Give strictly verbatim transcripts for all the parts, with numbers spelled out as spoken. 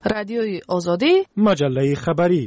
رادیوی آزادی، مجله خبری.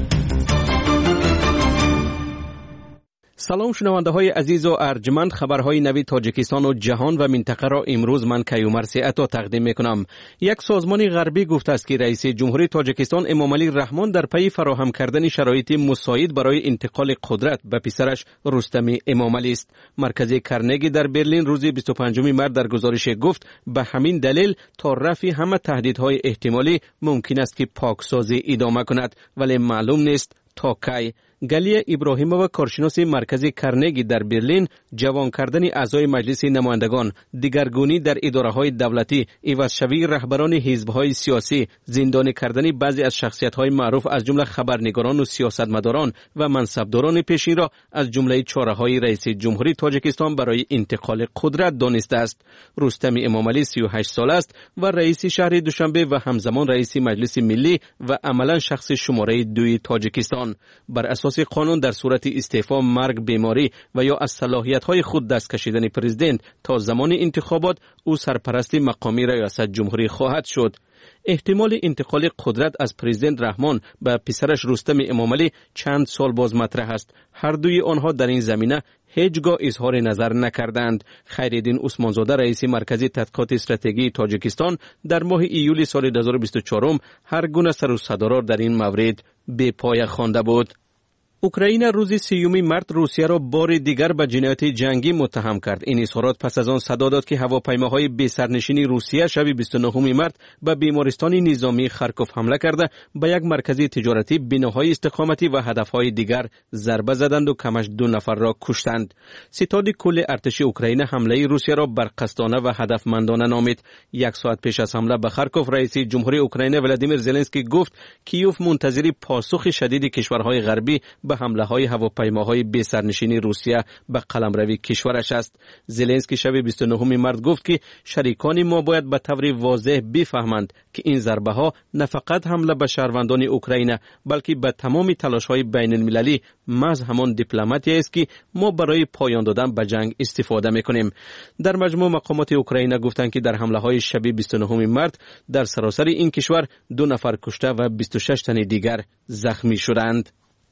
سلام شنونده های عزیز و ارجمند، خبرهای نوی تاجیکستان و جهان و منطقه را امروز من کیومرث عطا تقدیم میکنم. یک سازمان غربی گفته است که رئیس جمهوری تاجیکستان امامعلی رحمان در پی فراهم کردن شرایط مساعد برای انتقال قدرت به پسرش رستم امامعلی است. مرکز کرنگی در برلین روز بیست و پنجم مارس در گزارش گفت به همین دلیل تا رفع همه تهدیدهای احتمالی ممکن است که پاکسازی ادامه کند، ولی معلوم نیست تا کی. گلیه ابراهیمووا، کارشناس مرکز کرنگی در برلین، جوان کردن اعضای مجلس نمایندگان، دیگرگونی در اداره‌های دولتی، عوض‌شوی رهبران حزب‌های سیاسی، زندانی کردن بعضی از شخصیت‌های معروف از جمله خبرنگاران و سیاستمداران و منصبداران پیشین را از جمله چاره‌های رئیس جمهوری تاجیکستان برای انتقال قدرت دانسته است. رستم امامعلی سی و هشت ساله است و رئیس شهر دوشنبه و همزمان رئیس مجلس ملی و عملاً شخص شماره دوی تاجیکستان. بر اساس قانون در صورت استعفا، مرگ، بیماری و یا از صلاحیت‌های خود دست کشیدن پرزیدنت تا زمان انتخابات او سرپرست مقامی ریاست جمهوری خواهد شد. احتمال انتقال قدرت از پرزیدنت رحمان به پسرش رستم امامعلی چند سال باز مطرح است. هر دوی آنها در این زمینه هیچگاه اظهار نظر نکردند. خیرالدین عثمانزاده، رئیس مرکز تحقیقات استراتژی تاجیکستان، در ماه ایولی سال دو هزار و بیست و چهار هر گونه سر و صدا در این مورد به پای خوانده بود. اوکراین روز سیوم مارس روسیه را بار دیگر به جنایت جنگی متهم کرد. این اظهارات پس از آن صدا داد که هواپیماهای بی سرنشین روسیه شب بیست و نهم مارس به بیمارستان نظامی خارکوف حمله کرده، به یک مرکز تجارتی، بناهای استقامتی و هدفهای دیگر ضربه زدند و کمش دو نفر را کشتند. ستاد کل ارتش اوکراین حمله روسیه را برقصدانه و هدفمندانه نامید. یک ساعت پیش از حمله به خارکوف، رئیس جمهوری اوکراین ولادیمیر زلنسکی گفت کیوف منتظر پاسخ شدید کشورهای غربی به حمله های هواپیماهای بی سرنشین روسیه به قلمرو کشورش است. زلنسکی شب بیست و نهم مارس گفت که شریکان ما باید به طور واضح بفهمند که این ضربه ها نه فقط حمله به شهروندان اوکراین بلکه به تمام تلاش های بین المللی محض همان دیپلماتی است که ما برای پایان دادن به جنگ استفاده میکنیم. در مجموع مقامات اوکراین گفتند که در حمله های شب بیست و نهم مارس در سراسر این کشور دو نفر کشته و بیست و شش تن دیگر زخمی شدند.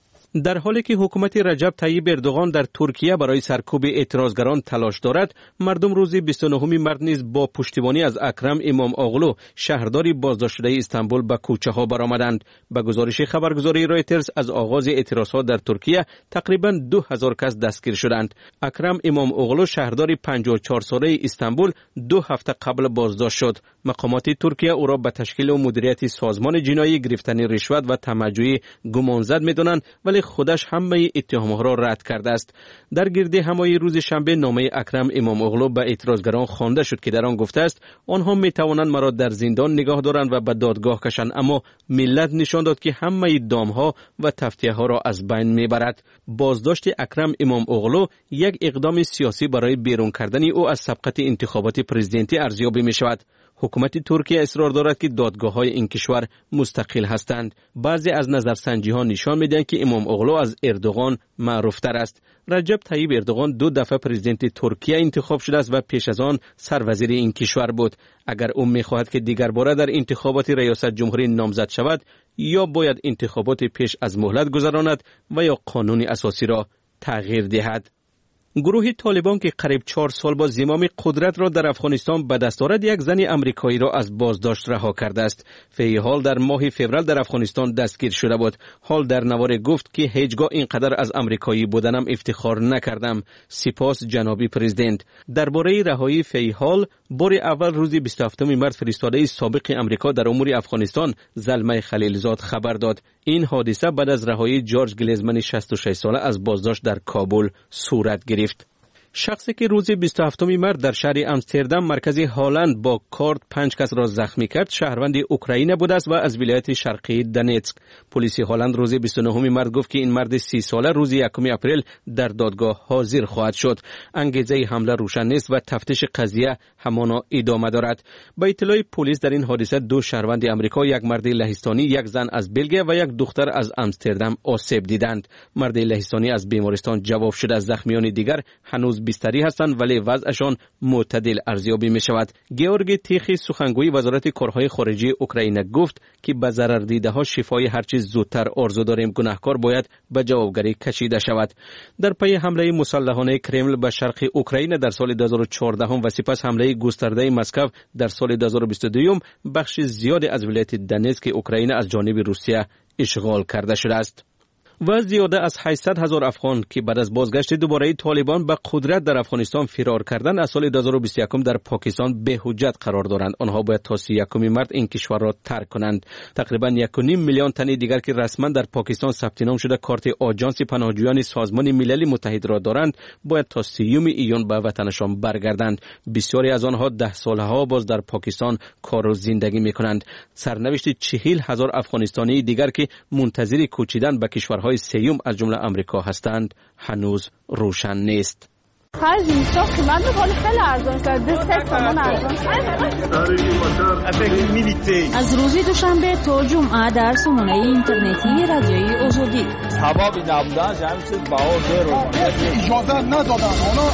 در حالی که حکومت رجب طیب اردوغان در ترکیه برای سرکوب اعتراضگران تلاش دارد، مردم روز بیست و نهم مارس نیز با پشتیبانی از اکرم امام اوغلو، شهردار بازداشت شده استانبول، به کوچه ها برآمدند. به گزارش خبرگزاری رایترز، از آغاز اعتراضات در ترکیه تقریباً دو هزار کس دستگیر شدند. اکرم امام اوغلو، شهردار پنجاه و چهار ساله استانبول، دو هفته قبل بازداشت شد. مقامات ترکیه او را به تشکیل و مدیریت سازمان جنایی، گرفتن رشوت و تمجید گمانزد می‌دانند، ولی خودش همه اتهامها را رد کرده است. در گرد همایی روز شنبه نامه اکرم امام اوغلو به اعتراضگران خوانده شد که در آن گفته است آنها می توانند مرا در زندان نگاه دارند و به دادگاه کشند، اما ملت نشان داد که همه دامها و تفتیه ها را از بین میبرد. بازداشت اکرم امام اوغلو یک اقدام سیاسی برای بیرون کردن او از سبقت انتخابات پرزیدنتی ارزیابی می شود. حکومت ترکیه اصرار دارد که دادگاه‌های این کشور مستقل هستند. بعضی از نظرسنجی‌ها نشان می‌دهند که امام اوغلو از اردوغان معروف‌تر است. رجب طیب اردوغان دو دفعه پرزیدنت ترکیه انتخاب شده است و پیش از آن سروزیر این کشور بود. اگر او می‌خواهد که دیگر باره در انتخابات ریاست جمهوری نامزد شود، یا باید انتخابات پیش از مهلت گذراند و یا قانون اساسی را تغییر دهد. گروه طالبان که قریب چهار سال با زمام قدرت را در افغانستان به دست دارد، یک زن امریکایی را از بازداشت رها کرده است. فی حال در ماه فوریه در افغانستان دستگیر شده بود. حال در نوار گفت که هیچگاه اینقدر از امریکایی بودنم افتخار نکردم. سپاس جنابی پرزیدنت. درباره رهایی فی حال بار اول روز بیست و هفتم مارس فرستاده سابق امریکا در امور افغانستان زلمه خلیلزاد خبر داد. این حادثه بعد از رهایی جورج گلیزمن شصت و شش ساله از بازداشت در کابل صورت گرفت. شخصی که روز بیست و هفتم مارس در شهر امستردام مرکز هالند با کارد پنج کس را زخمی کرد، شهروند اوکراین بود است و از ولایت شرقی دونتسک. پلیس هالند روز بیست و نهم مارس گفت که این مرد سی ساله روز یکم اپریل در دادگاه حاضر خواهد شد. انگیزه حمله روشن نیست و تفتیش قضیه همانا ادامه دارد. با اطلاع پلیس در این حادثه دو شهروند امریکا، یک مرد لهستانی، یک زن از بلژیک و یک دختر از امستردام آسیب دیدند. مرد لهستانی از بیمارستان جواب شده، زخمیان دیگر هنوز بستری هستند ولی وضعشان معتدل ارزیابی می شود. گیورگی تیخی سخنگوی وزارت کارهای خارجه اوکراین گفت که به ضرر دیده ها شفای هر چیز زودتر آرزو داریم. گناهکار باید به جوابگری کشیده شود. در پی حمله مسلحانه کرمل به شرق اوکراین در سال دو هزار و چهارده و سپس حمله گسترده مسکو در سال دو هزار و بیست و دو بخش زیادی از ولایت دنیتسک اوکراین از جانب روسیه اشغال کرده شده است. و زیاده از هشتصد هزار افغان که بعد از بازگشت دوباره طالبان به قدرت در افغانستان فرار کردند از سال دو هزار و بیست و یک در پاکستان به حجت قرار دارند. آنها باید تا سی و یکم مارس این کشور را ترک کنند. تقریبا یک و نیم میلیون تن دیگر که رسما در پاکستان ثبت نام شده کارت آژانس پناهجویان سازمان ملل متحد را دارند باید تا سیوم ایون به وطنشان برگردند. بسیاری از آنها ده سالها باز در پاکستان کار و زندگی میکنند. سرنوشت چهل هزار افغانستانی دیگر که منتظر کوچیدن به کشورهای سیوم از جمله امریکا هستند هنوز روشن نیست. خرج اینجا قیمت می‌کنه خیلی ارزان کرده سه تومن ارزان. از روز دوشنبه تا جمعه در سامانه اینترنتی رادیوی آزادی حبابی نبودن جمع شد باور رو اجازه ندادن اونا.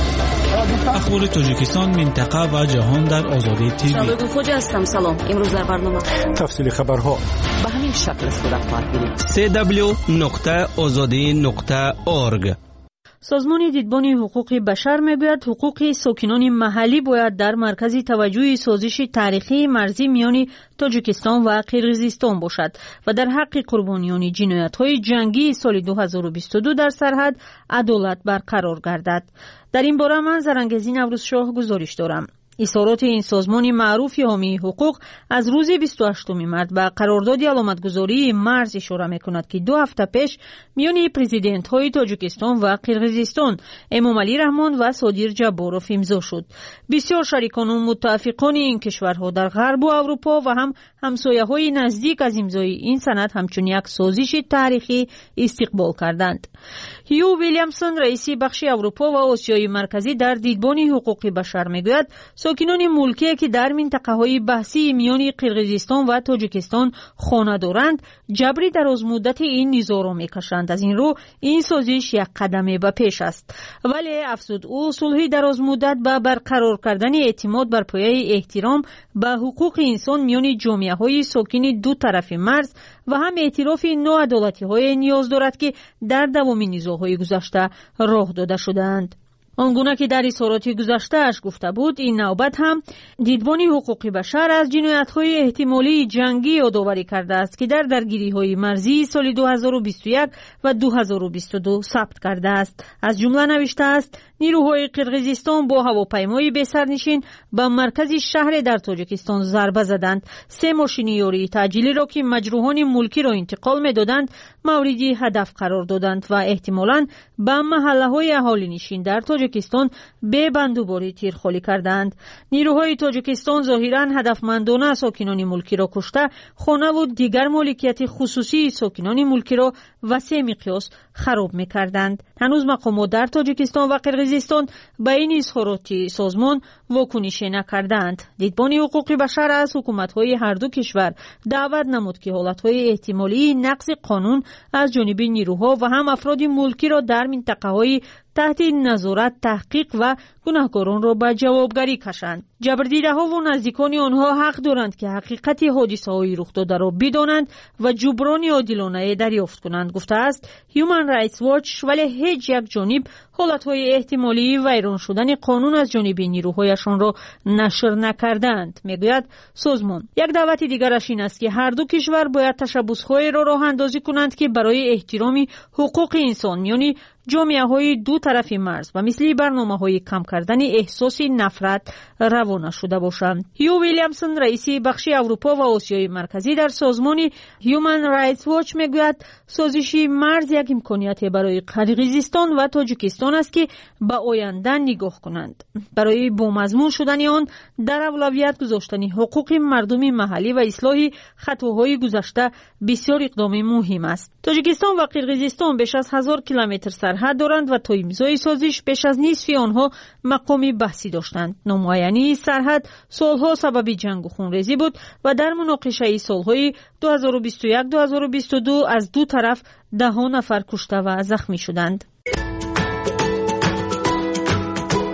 اخبار تاجیکستان منطقه و جهان در آزادی تیوی. شبکه فوج هستم. سلام. امروز در برنامه تفصیل خبرها به همین شکل صورت خواهد گرفت. سی دبلیو نقطه آزادی نقطه اورگ. سازمان دیدبان حقوق بشر میگوید حقوق ساکنان محلی باید در مرکز توجه سازش تاریخی مرزی میان تاجیکستان و قرقیزستان باشد و در حق قربانیان جنایت‌های جنگی سال دو هزار و بیست و دو در سرحد عدالت برقرار گردد. در این باره من زرنگزی نوروز شاه گزارش دارم. اظهارات این سازمان معروف حامی حقوق از روز بیست و هشتم مارس به قرارداد علامتگذاری مرز اشاره می‌کند که دو هفته پیش میان پرزیدنت‌های تاجیکستان و قرقیزستان امامعلی رحمان و صادر جباروف امضا شد. بسیار شریکان و متفقان این کشورها در غرب و اروپا و هم همسایه‌های نزدیک از امضای این سند همچون یک سازش تاریخی استقبال کردند. هیو ویلیامسون رئیس بخش اروپا و آسیای مرکزی در دیدبان حقوق بشر میگوید ساکنان ملکی که در منطقه‌های بحثی میان قرقیزستان و تاجیکستان خانه دارند جبری در از مدت این نزاع را میکشند. از این رو این سازش یک قدم به پیش است، ولی افزود او صلح در از مدت به برقرار کردن اعتماد بر پایه احترام به حقوق انسان میان جامعه‌های ساکن دو طرف مرز و هم اعتراف ناعدالتی‌های نیاز دارد که در دوام نزاع‌های گذشته راه داده شدند. آنگونه که در اظهارات گذشته اش گفته بود این نوبت هم دیدبان حقوق بشر از جنایت‌های احتمالی جنگی یادآوری کرده است که در درگیری‌های مرزی سال دو هزار و بیست و یک و دو هزار و بیست و دو ثبت کرده است. از جمله نوشته است نیروهای قرقیزستان با هواپیمای بسرنشین به مرکز شهر در تاجیکستان ضربه زدند. سه ماشین یاری تعجیلی را که مجروحان ملکی را انتقال می‌دادند موردی هدف قرار دادند و احتمالاً به محله‌های اهالی نشین در تاجیکستان به بندوباری تیرخوری کردند. نیروهای تاجیکستان ظاهراً هدفمندانه ساکنان ملکی را کشته، خانه و دیگر مالکیت خصوصی ساکنان ملکی را وسیع مقیاس خراب می‌کردند. هنوز مقامات در تاجیکستان و قرقیزستان به این اظهارات سازمان واکنش نکردند. دیدبان حقوق بشر از حکومت‌های هر دو کشور دعوت نمود که حالت‌های احتمالی نقض قانون از جانب نیروها و هم افراد ملکی را در منطقه‌های تحت نظارت تحقیق و گناهکاران را به جوابگری کشند. جبردیده‌ها و نزدیکان آنها حق دارند که حقیقت حادثه‌های رخ داده را بدانند و جبران عادلانه دریافت کنند، گفته است هیومن رایتس واچ. ولی هیچ یک جانب حالت‌های احتمالی ویران شدن قانون از جانب نیروهایشان را نشر نکردند. میگوید سازمان یک دعوت دیگرش این است که هر دو کشور باید تشبس‌های را راه اندازی کنند که برای احترام حقوق انسان یعنی جامعه‌های دو طرف مرز و مثل برنامه‌های کم کردن احساس نفرت روانه شده باشند. هیو ویلیامسون رئیس بخش اروپا و آسیای مرکزی در سازمان هیومن رایتس واچ میگوید سازش مرز یک امکانیت برای قرقیزستان و تاجیکستان است که به آینده نگاه کنند. برای بامضمون شدن آن در اولویت گذاشتن حقوق مردم محلی و اصلاح خطاهای گذشته بسیار اقدام مهم است. تاجیکستان و قرقیزستان بیش از هزار کیلومتر سرحد دارند و تا امضای سازش بیش از نصف آنها مقامی بحثی داشتند. نامعینی سرحد سالها سبب جنگ و خونریزی بود و در مناقشه سالهای دو هزار و بیست و یک دو هزار و بیست و دو از دو طرف ده ها نفر کشته و زخمی شدند.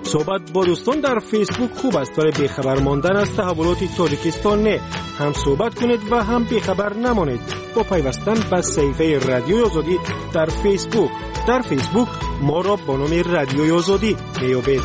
صحبت با دوستان در فیسبوک خوب است ولی بیخبر ماندن از تحولات تاجیکستان نه. هم صحبت کنید و هم بیخبر نمانید با پیوستن به صفحه رادیوی آزادی در فیسبوک. در فیسبوک ما را با نام رادیوی آزادی میابید.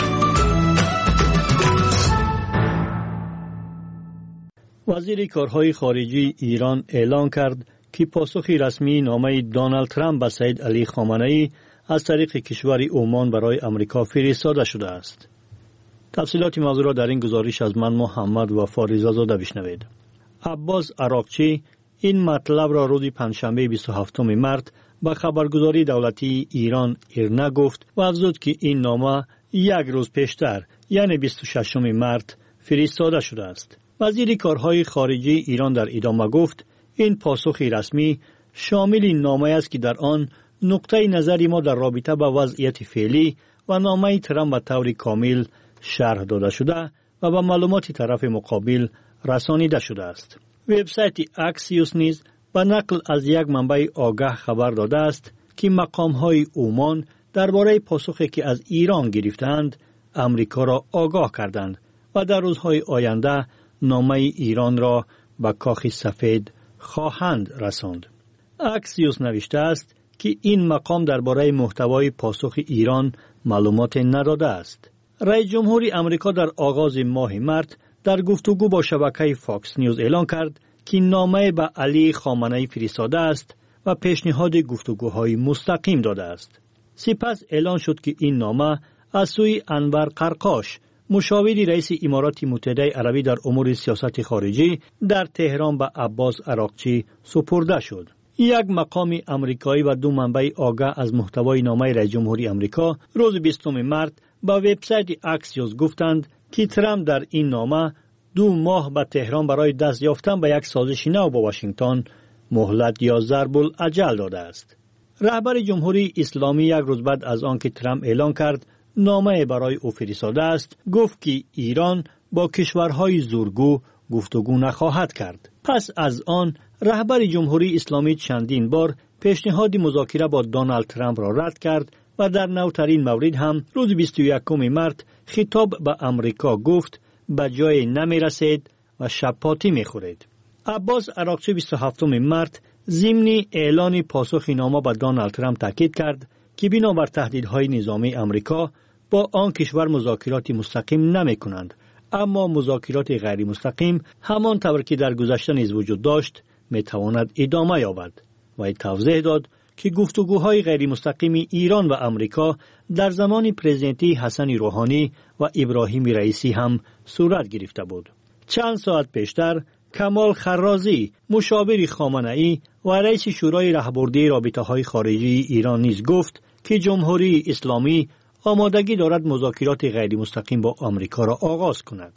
وزیر کارهای خارجی ایران اعلام کرد که پاسخ رسمی نامه دونالد ترامپ به سید علی خامنه‌ای از طریق کشور عمان برای امریکا فرستاده شده است. تفصیلات موضوع را در این گزارش از من محمد و فاریزه زاده بشنوید. عباس عراقچی این مطلب را روز پنجشنبه بیست و هفتم مارس به خبرگزاری دولتی ایران ایرنا گفت و افزود که این نامه یک روز پیشتر یعنی بیست و ششم مارس فرستاده شده است. وزیر کارهای خارجی ایران در ادامه گفت این پاسخ رسمی شامل این نامه است که در آن نقطه نظری ما در رابطه با وضعیت فعلی و نامه ترامپ به طور کامل شرح داده شده و به معلومات طرف مقابل رسانیده شده است. وبسایت اکسیوس نیز به نقل از یک منبع آگاه خبر داده است که مقام‌های عمان درباره پاسخی که از ایران گرفتند امریکا را آگاه کردند و در روزهای آینده نامه ایران را به کاخ سفید خواهند رساند. اکسیوس نوشته است که این مقام درباره محتوای پاسخ ایران معلومات نداده است. رئیس جمهور امریکا در آغاز ماه مارس در گفتگو با شبکه فاکس نیوز اعلام کرد که نامه به علی خامنه‌ای فرستاده است و پیشنهاد گفتگوهای مستقیم داده است. سپس اعلان شد که این نامه از سوی انور قرقاش، مشاور رئیس امارات متحده عربی در امور سیاست خارجی، در تهران به عباس عراقچی سپرده شد. یک مقام امریکایی و دو منبع آگاه از محتوای نامه رئیس جمهوری امریکا روز بیستم مارس با وبسایت اکسیوس گفتند که ترامپ در این نامه دو ماه به تهران برای دست یافتن به یک سازش نو با واشنگتن مهلت یا ضرب الاجل داده است. رهبر جمهوری اسلامی یک روز بعد از آنکه ترامپ اعلان کرد نامه برای او فرستاده است، گفت که ایران با کشورهای زورگو گفتگو نخواهد کرد. پس از آن رهبر جمهوری اسلامی چندین بار پیشنهاد مذاکره با دونالد ترامپ را رد کرد و در نوترین مورد هم روز بیست و یکم مارس خطاب به امریکا گفت به جای نمی رسید و شپاتی می خورید. عباس عراقچی بیست و هفتم مارس ضمن اعلان پاسخ نامه به دونالد ترامپ تاکید کرد که بنابر تهدیدهای نظامی امریکا با آن کشور مذاکرات مستقیم نمی کنند، اما مذاکرات غیر مستقیم همان طور که در گذشته نیز وجود داشت می تواند ادامه یابد. و توضیح داد که گفتگوهای غیر مستقیم ایران و امریکا در زمان پرزیدنتی حسن روحانی و ابراهیم رئیسی هم صورت گرفته بود. چند ساعت پیشتر کمال خرازی، مشاور خامنه‌ای و رئیس شورای راهبردی رابطه‌های خارجی ایران نیز گفت که جمهوری اسلامی آمادگی دارد مذاکرات غیر مستقیم با آمریکا را آغاز کند.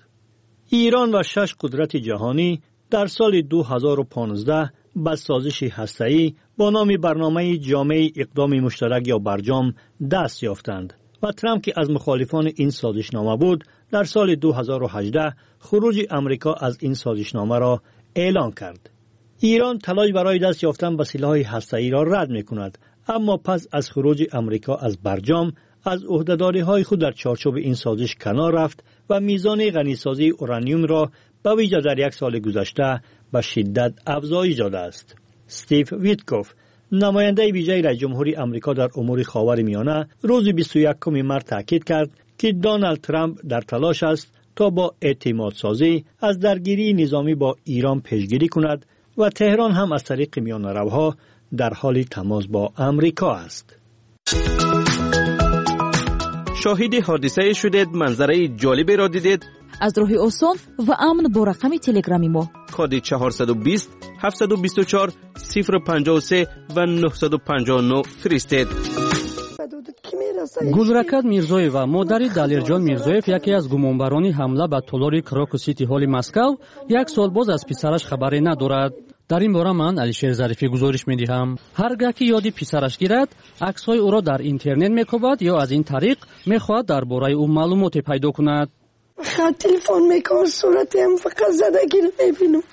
ایران و شش قدرت جهانی در سال دو هزار و پانزده به سازش هسته‌ای با نام برنامه جامع اقدام مشترک یا برجام دست یافتند و ترامپ که از مخالفان این سازشنامه بود در سال دو هزار و هجده خروج امریکا از این سازشنامه را اعلان کرد. ایران تلاش برای دست یافتن به سلاح هسته‌ای را رد می‌کند، اما پس از خروج امریکا از برجام از عهده‌داری‌های خود در چارچوب این سازش کنار رفت و میزان غنیسازی اورانیوم را به ویژه در یک سال گذشته به شدت افزایش داده است. استیو ویتکوف، نماینده ویژه رئیس جمهوری آمریکا در امور خاورمیانه، روز بیست و یکم مارس تاکید کرد که دونالد ترامپ در تلاش است تا با اعتماد سازی از درگیری نظامی با ایران پیشگیری کند و تهران هم از طریق میانه‌روها در حال تماس با آمریکا است. شاهد حادثه شدید، منظره جالبی را دیدید؟ از راه آسان و امن با رقم تلگرامی ما کد چهارصد و بیست هفتصد و بیست و چهار صفر پنجاه و سه و نهصد و پنجاه و نه فرستید. گلرکت میرزویeva مادری далерҷон мирзоев яке аз гумонбарони ҳамла ба толори крокус сити ҳоли Москав як сол боз аз писараш хабаре надорад. дар ин бора ман Алишер Зарифӣ гузориш медиҳам. ҳар гаҳ ки ёди писараш гирад, аксҳои ӯро дар интернет мекобад ё аз ин тариқ мехоҳад дар бораи ӯ маълумоте пайдо кунад. خط تلفن میکنم صورتی هم فقط زدگی رو میبینم.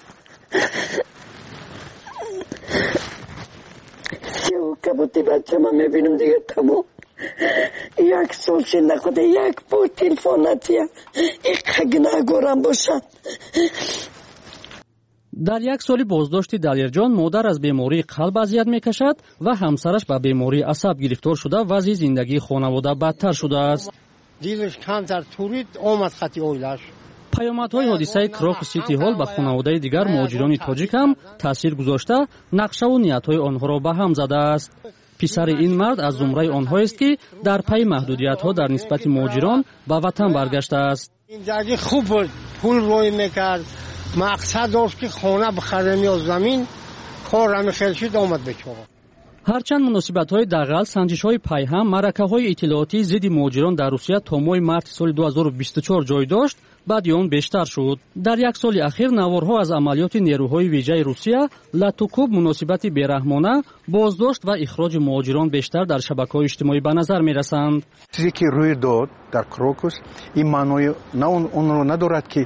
سیاه و کبوتی بچه من میبینم دیگه تمام. یک سال چی نخوده یک بار تلفوناتی یک نگورم باشد. در یک سال بازداشت دلیرجان مادر از بیماری قلب اذیت میکشد و همسرش به بیماری عصب گرفتار شده و وضع زندگی خانواده بدتر شده است. دیلش کمتر تورید آمد خطی اویلش. پیامدهای حادثه کراک سیتی هال به خانواده دیگر مهاجران تاجیک هم تاثیر گذاشته، نقشه و نیتهای آنها را به هم زده است. پسر این مرد از زمره آنهایی است که در پی محدودیت‌ها در نسبت مهاجران به وطن برگشته است. زندگی خوب بود، پول روی میکرد، مقصد داشت که خانه بخرم یا زمین، کارم خیلی شد آمد بچه. هرچند مناسبت‌های دغل، سنجش‌های پیهم، معرکه‌های اطلاعاتی ضد مهاجران در روسیه تا ماه مارس سال دو هزار و بیست و چهار جای داشت، بعد آن بیشتر شد. در یک سال اخیر نوارها از عملیات نیروهای ویژه روسیه، لطوکوب، مناسبت بیرحمانه، بازداشت و اخراج مهاجران بیشتر در شبکه‌های اجتماعی به نظر می‌رسند. چیزی که روی داد در کراکوس این معنی نه اون رو ندارد که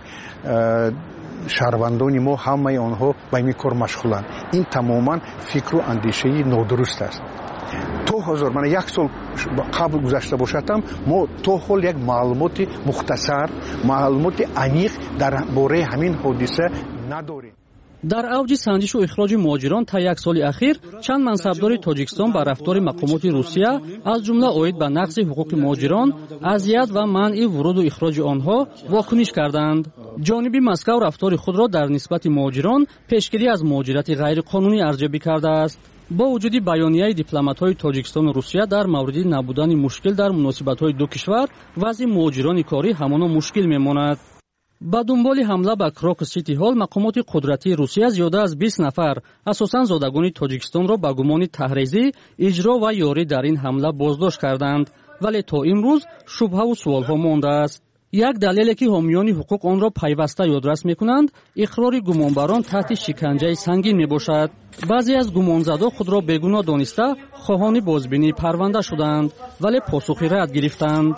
شهروندان ما همه آنها به این کار مشغولند. این تماما فکر و اندیشه نادرست است. تو هزار من یک سال قبل گذشته باشدم ما تو حال یک معلومات مختصر، معلومات عمیق در باره همین حادثه نداریم. در اوج سنجش و اخراج مهاجران تا یک سال اخیر چند منصبدار تاجیکستان با رفتار مقامات روسیه از جمله عاید به نقض حقوق مهاجران، اذیت و منع ورود و اخراج آنها واکنش کردند. جانب مسکو رفتار خود را در نسبت مهاجران پیشگیری از مهاجرت غیر قانونی ارزیابی کرده است. با وجود بیانیه دیپلمات‌های تاجیکستان و روسیه در مورد نبودن مشکل در مناسبت‌های دو کشور، وضع مهاجران کاری همانا مشکل می‌ماند. با دنبال حمله به کراک سیتی هال، مقامات قدرتی روسیه زیاده از بیست نفر اساساً زادگان تاجیکستان را به گمان تحریزی، اجرا و یاری در این حمله بازداشت کردند، ولی تا امروز شبهه و سوال‌ها مانده است. یک دلیلی که حامیان حقوق آن را پیوسته یادرس می‌کنند، اقرار گمانبران تحت شکنجه سنگین میباشد. بعضی از گمانزدا خود را بیگناه دانسته خواهان بازبینی پرونده شدند، ولی پاسخی رد گرفتند.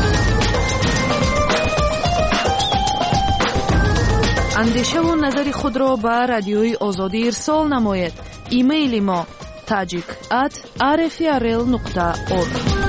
اندیشه و نظر خود را به رادیوی آزادی ارسال نماید. ایمیل ما tajik at r f r l نقطه org.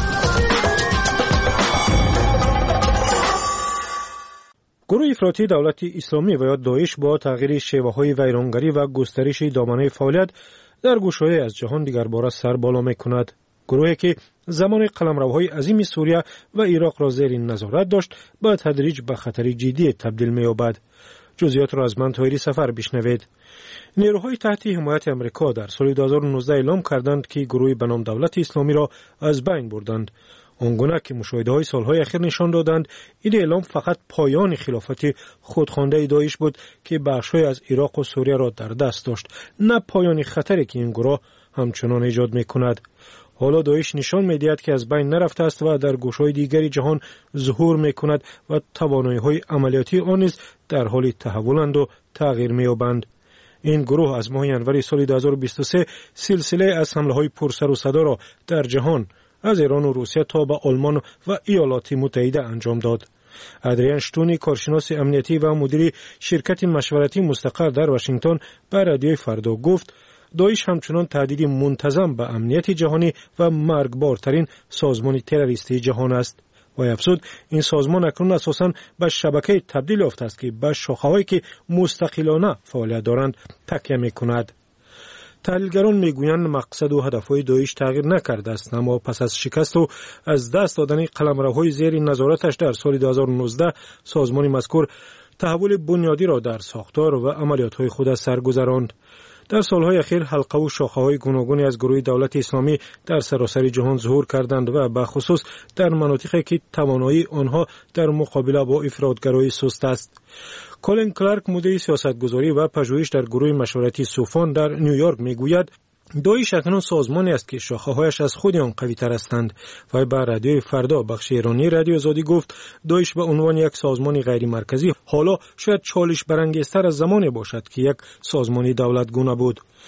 گروه افراطی دولت اسلامی و یا داعش با تغییر شیوه‌های ویرانگری و گسترش دامنه فعالیت در گوشه‌های از جهان دیگر باره سر بالا می‌کند. گروهی که زمان قلمروهای عظیم سوریه و عراق را زیر نظارت داشت، با تدریج به خطر جدی تبدیل می‌یابد. جزئیات را از من طاهری سفر بشنوید. نیروهای تحت حمایت امریکا در سال دو هزار و نوزده اعلام کردند که گروهی به نام دولت اسلامی را از بین بردند. آنگونه که مشاهده‌های سالهای اخیر نشان دادند این اعلام فقط پایان خلافت خودخوانده داعش بود که بخش‌های از عراق و سوریه را در دست داشت، نه پایان خطری که این گروه همچنان ایجاد می‌کند. حالا داعش نشان می‌دهد که از بین نرفته است و در گوشه‌های دیگری جهان ظهور می‌کند و توانایی‌های عملیاتی آن نیز در حال تحولند و تغییر می‌یابند. این گروه از ماه ینور سال دو هزار و بیست و سه سلسله از حمله‌های پرسر و صدا را در جهان از ایران و روسیه تا به آلمان و ایالات متحده انجام داد. ادریان شتونی، کارشناس امنیتی و مدیر شرکت مشورتی مستقر در واشنگتن، به رادیوی فردا گفت داعش همچنان تهدید منتظم به امنیت جهانی و مرگبارترین سازمان تروریستی جهان است. و افزود این سازمان اکنون اساساً به شبکه تبدیل یافته است که به شاخه‌هایی که مستقلانه فعالیت دارند تکیه می‌کند. تحلیلگران میگویند مقصد و هدفهای داعش تغییر نکرده است، اما پس از شکست و از دست دادن قلمروهای زیر نظارتش در سال دو هزار و نوزده سازمان مذکور تحول بنیادی را در ساختار و عملیات‌های خود سرگذراند. در سالهای اخیر حلقه و شاخه‌های گوناگونی از گروه دولت اسلامی در سراسر جهان ظهور کردند و به خصوص در مناطقی که توانایی آنها در مقابله با افراطگرایی سست است. کولین کلارک، مدیر سیاستگذاری و پژوهش در گروه مشورتی سوفان در نیویورک میگوید داعش اکنون سازمانی است که شاخه‌هایش از خود آن قوی‌تر هستند و به رادیوی فردا بخش ایرانی رادیو آزادی گفت داعش به عنوان یک سازمان غیر مرکزی حالا شاید چالش برانگیزتر از زمانی باشد که یک سازمان دولتگونه بود.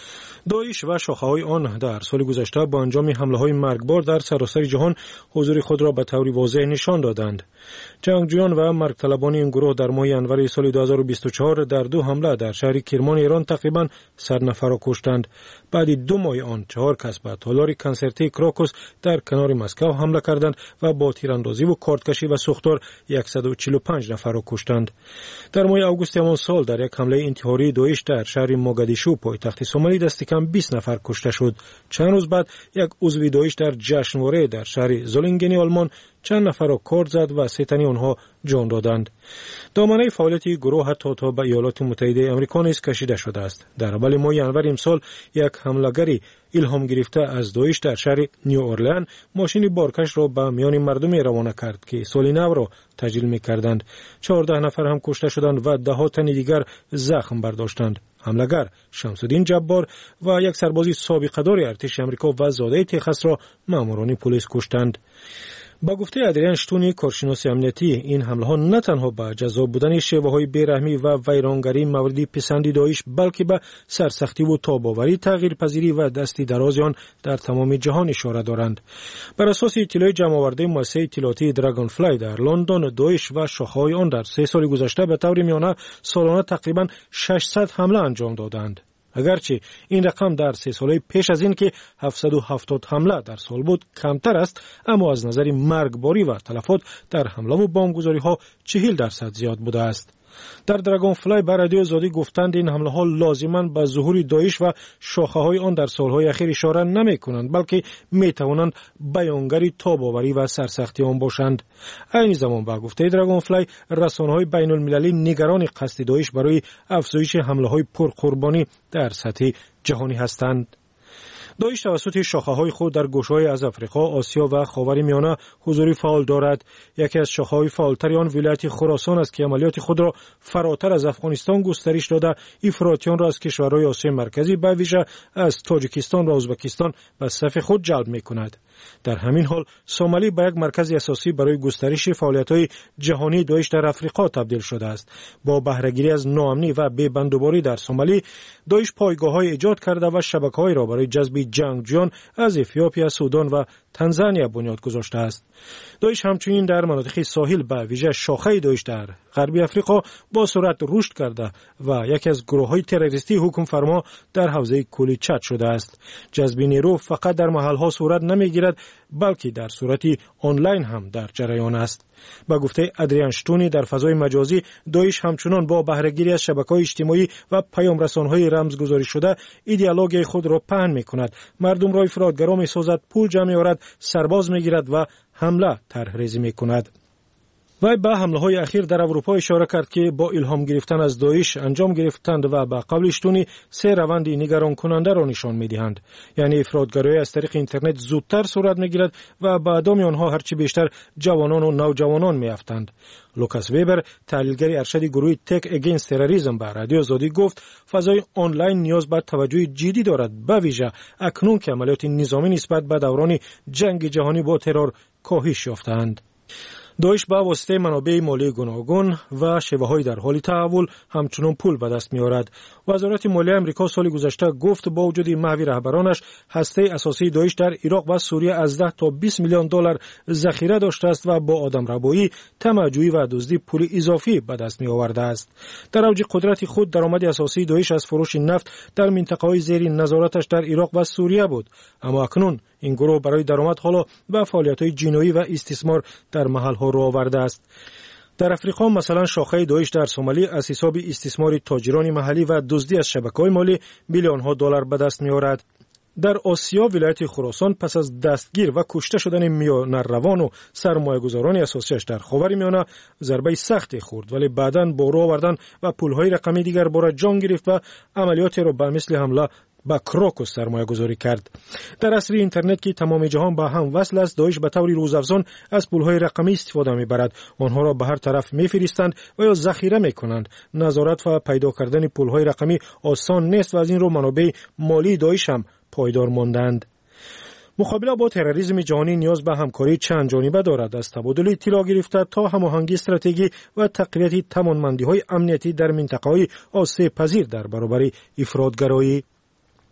داعش و شاخه‌های آن در سال گذشته با انجام حمله‌های مرگبار در سراسر جهان حضور خود را به طور واضح نشان دادند. جنگجویان و مرگطلبان این گروه در ماه январи سال دو هزار و بیست و چهار در دو حمله در شهر کرمان ایران تقریباً صد نفر را کشتند. بعد دو ماه آن چهار کس به تالار کنسرتی کراکوس در کنار مسکو حمله کردند و با تیراندازی و کارتکشی و سوختار صد و چهل و پنج نفر را کشتند. در ماه آگوست همان سال در یک حمله انتحاری داعش در شهر موگادیشو پایتخت سومالی دست کم بیست نفر کشته شد. چند روز بعد یک عضو داعش در جشنواره در شهر زولینگن آلمان چند نفر را کارت زد و سه تن آنها جان دادند. دامنه فعالیت گروه حتی تا به ایالات متحده آمریکا نیز کشیده شده است. در اول ماه январи امسال یک حمله‌گری الهام گرفته از داعش در شهر نیو اورلئان ماشین بارکش را به میان مردم روانه کرد که سال نو را تجلیل می‌کردند. چهارده نفر هم کشته شدند و ده ها تن دیگر زخم برداشتند. حمله‌گر شمس‌الدین جبار و یک سرباز سابقه‌دار ارتش آمریکا و زاده تگزاس را ماموران پلیس کشتند. با گفته ادریان شتونی کارشناس امنیتی این حمله ها نه تنها به جذاب بودن شیوه های بیرحمی و ویرانگری موردی پسندی داعش بلکه به سرسختی و تاب‌آوری تغییرپذیری و دستی دراز آن در تمام جهان اشاره دارند. بر اساس اطلاع جمع آورده مؤسسه اطلاعاتی دراگون فلای در لندن داعش و شاخه‌های آن در سه سال گذشته به طور میانه سالانه تقریبا ششصد حمله انجام دادند. اگرچه این رقم در سه ساله پیش از این که هفتصد و هفتاد حمله در سال بود کمتر است، اما از نظر مرگباری و تلفات در حمله و بمبگذاری ها چهل درصد زیاد بوده است. در دراگون فلای بر رادیو آزادی گفتند این حمله ها لازماً به ظهور داعش و شاخه های آن در سالهای اخیر اشاره نمی کنند بلکه می توانند بیانگری تاب‌آوری و سرسختی آن باشند. این زمان با گفته دراگون فلای رسانه‌های بین المللی نگران قصد داعش برای افزایش حمله های پرقربانی در سطح جهانی هستند. داعش توسط شاخه‌های خود در گوشه‌های از افریقا، آسیا و خاورمیانه حضوری فعال دارد. یکی از شاخه‌های فعالتر آن ولایت خراسان است که عملیات خود را فراتر از افغانستان گسترش داده افراطیان را از کشورهای آسیای مرکزی به ویژه از تاجیکستان و ازبکستان به صف خود جلب می‌کند. در همین حال سومالی به یک مرکز اساسی برای گسترش فعالیت‌های جهانی داعش در افریقا تبدیل شده است. با بهره‌گیری از ناامنی و بی‌بندوباری در سومالی، داعش پایگاه‌های ایجاد کرده و شبکه‌هایی را برای جذب جنگجویان از اتیوپیا، سودان و تانزانیا بنیاد گذاشته است. داعش همچنین در مناطق ساحل به ویژه شاخه داعش در غربی افریقا با سرعت رشد کرده و یکی از گروه‌های تروریستی حکم فرما در حوزه کولی چاد شده است. جذب نیرو فقط در محل‌ها صورت نمی‌گیرد بلکه در صورت آنلاین هم در جریان است. با گفته ادریان شتونی در فضای مجازی داعش همچنان با بهره‌گیری از شبکه‌های اجتماعی و پیام رسان‌های رمزگذاری شده ایدئولوژی خود را پهن می‌کند. مردم را افراطگرا می‌سازد، پول جمع می‌آورد، سرباز می‌گیرد و حمله طرح‌ریزی می‌کند. وی به حمله‌های اخیر در اروپا اشاره کرد که با الهام گرفتن از داعش انجام گرفتند و به قول شتونی سه روند نگران کننده را نشان می‌دهند. یعنی افراطگرایی از طریق اینترنت زودتر صورت می‌گیرد و به ادامه آنها هرچی بیشتر جوانان و نوجوانان می‌افتند. لوکاس ویبر تحلیلگر ارشد گروه تک اگینست تروریسم به رادیو آزادی گفت فضای آنلاین نیاز به توجه جدی دارد، به ویژه اکنون که عملیات نظامی نسبت به دوران جنگ جهانی با ترور کاهش یافته‌اند. داعش با واسطه منابع مالی گوناگون و شیوه‌های در حال تحول همچنان پول به دست می‌آورد. وزارت مالیه آمریکا سال گذشته گفت با وجود محو رهبرانش هسته اساسی داعش در عراق و سوریه از ده تا بیست میلیون دلار ذخیره داشته است و با آدمربایی، طمع‌جویی و دزدی پول اضافی به دست می‌آورده است. در اوج قدرت خود درآمد اساسی داعش از فروش نفت در منطقه‌های زیر نظارتش در عراق و سوریه بود، اما اکنون این گروه برای درآمد حالا به فعالیت‌های جنایی و استثمار در محل‌ها رو آورده است. در افریقا مثلا شاخه داعش در سومالی از حساب استثمار تاجران محلی و دزدی از شبکه‌های مالی میلیون‌ها دلار به دست می‌آورد. در آسیا ولایت خراسان پس از دستگیر و کشته شدن میانروان و سرمایه‌گذاران اساسیش در خاورمیانه ضربه سختی خورد، ولی بعداً با رو آوردن و پول‌های رقمی دیگر بار جان گرفت و عملیاتی را به مثل حمله با کراکوس سرمایه گذاری کرد. در عصر اینترنت که تمام جهان با هم وصل است، داعش به طور روزافزون از پولهای رقمی استفاده می‌برد. آنها را به هر طرف می‌فرستند و یا ذخیره می‌کنند. نظارت و پیدا کردن پولهای رقمی آسان نیست و از این رو منابع مالی داعش هم پایدار ماندند. مقابله با تروریسم جهانی نیاز به همکاری چند جانبه دارد، از تبادل اطلاع گرفته تا هماهنگی استراتژی و تقویت توانمندی‌های امنیتی در منطقه‌های آسیب پذیر در برابر افراطگرایی.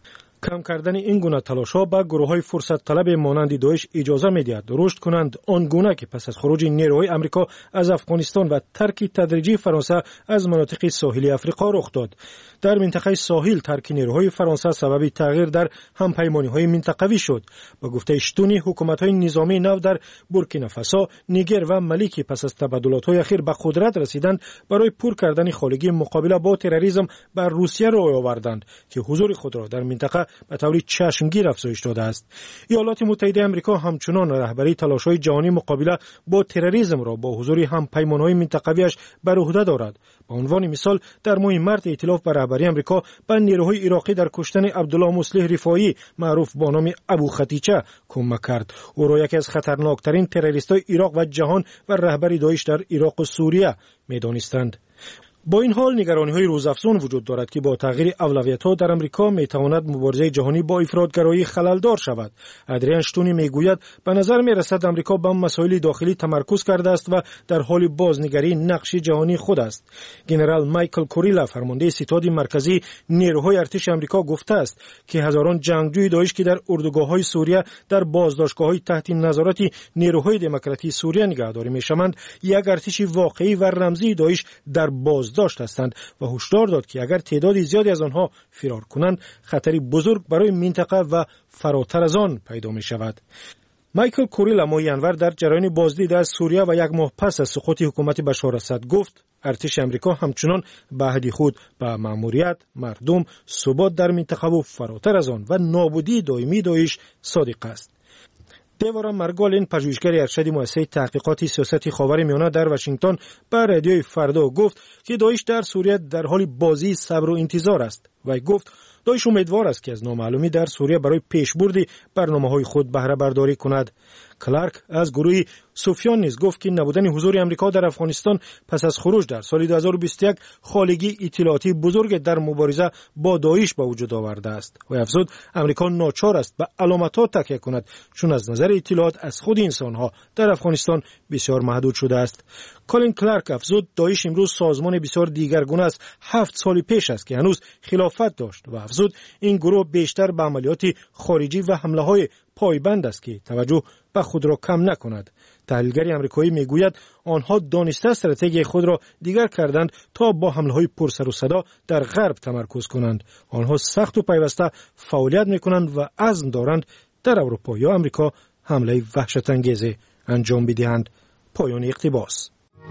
کم کردن این گونه تلاش‌ها به گروه‌های فرصت طلب مانند داعش اجازه می‌دهد رشد کنند، آن گونه که پس از خروج نیروهای آمریکا از افغانستان و ترک تدریجی فرانسه از مناطق ساحلی آفریقا رخ داد. در منطقه ساحل ترک نیروهای فرانسه سبب تغییر در همپیمانی‌های منطقوی شد. با گفته شتونی حکومت‌های نظامی نو در بورکینافاسو، نیگر و مالی که پس از تبادلات‌های اخیر به قدرت رسیدند برای پر کردن خالگی مقابله با تروریسم بر روسیه روی آوردند که حضور خود را در منطقه به طور چشمگیر افزایش داده است. ایالات متحده آمریکا همچنان رهبری تلاش‌های جهانی مقابله با تروریسم را با حضور همپیمان‌های منطقویش بر عهده دارد. به عنوان مثال در ماه مارس ائتلاف بر رهبری آمریکا به نیروهای عراقی در کشتن عبدالله مصلح رفاعی معروف با نام ابو خطیچه کمک کرد. او را یکی از خطرناکترین تروریست‌های عراق و جهان و رهبری داعش در عراق و سوریه می‌دانستند. با این حال نگرانی‌های روزافزون وجود دارد که با تغییر اولویت‌ها در آمریکا می‌تواند مبارزه جهانی با افراط‌گرایی خلل‌دار شود. ادریان شتونی می‌گوید به نظر می‌رسد آمریکا به مسائل داخلی تمرکز کرده است و در حال بازنگری نقش جهانی خود است. ژنرال مایکل کوریلا فرمانده ستاد مرکزی نیروهای ارتش آمریکا گفته است که هزاران جنگجوی داعش که در اردوگاه‌های سوریه در بازداشتگاه‌های تحت نظارت نیروهای دموکراتی سوریه نگهداری می‌شوند، یک ارتش واقعی و رمزی داعش در باز داشت هستند و هشدار داد که اگر تعداد زیادی از آنها فرار کنند خطری بزرگ برای منطقه و فراتر از آن پیدا می شود. مایکل کوریلا ماه ینور در جریان بازدید از سوریه و یک ماه پس از سقوط حکومت بشار الاسد گفت ارتش آمریکا همچنان به عهد خود به مأموریت، مردم، ثبات در منطقه و فراتر از آن و نابودی دائمی داعش صادق است. دیوارا مرگالین پژوهشگر ارشد مؤسسه تحقیقات سیاست خاورمیانه در واشنگتن به رادیوی فردا گفت که داعش در سوریه در حال بازی صبر و انتظار است و گفت داعش امیدوار است که از نامعلومی در سوریه برای پیشبرد برنامه‌های خود بهره برداری کند. کلارک از گروه سوفیان نیز گفت که نبودن حضور آمریکا در افغانستان پس از خروج در سال دو هزار و بیست و یک خالگی اطلاعاتی بزرگ در مبارزه با داعش به وجود آورده است و افزود آمریکا ناچار است به علامت‌ها تکیه کند چون از نظر اطلاعات از خود انسان‌ها در افغانستان بسیار محدود شده است. کالین کلارک افزود داعش امروز سازمان بسیار دیگرگونه است هفت سال پیش است که هنوز خلافت داشت و افزود این گروه بیشتر به عملیات خارجی و حمله‌های پایبند است که توجه به خود را کم نکند. تحلیلگری آمریکایی میگوید آنها دانسته استراتژی خود را دیگر کردند تا با حمله‌های پرسر و صدا در غرب تمرکز کنند. آنها سخت و پیوسته فعالیت میکنند و عزم دارند در اروپا یا آمریکا حمله وحشت انگیز انجام بدهند. پایان اقتباس.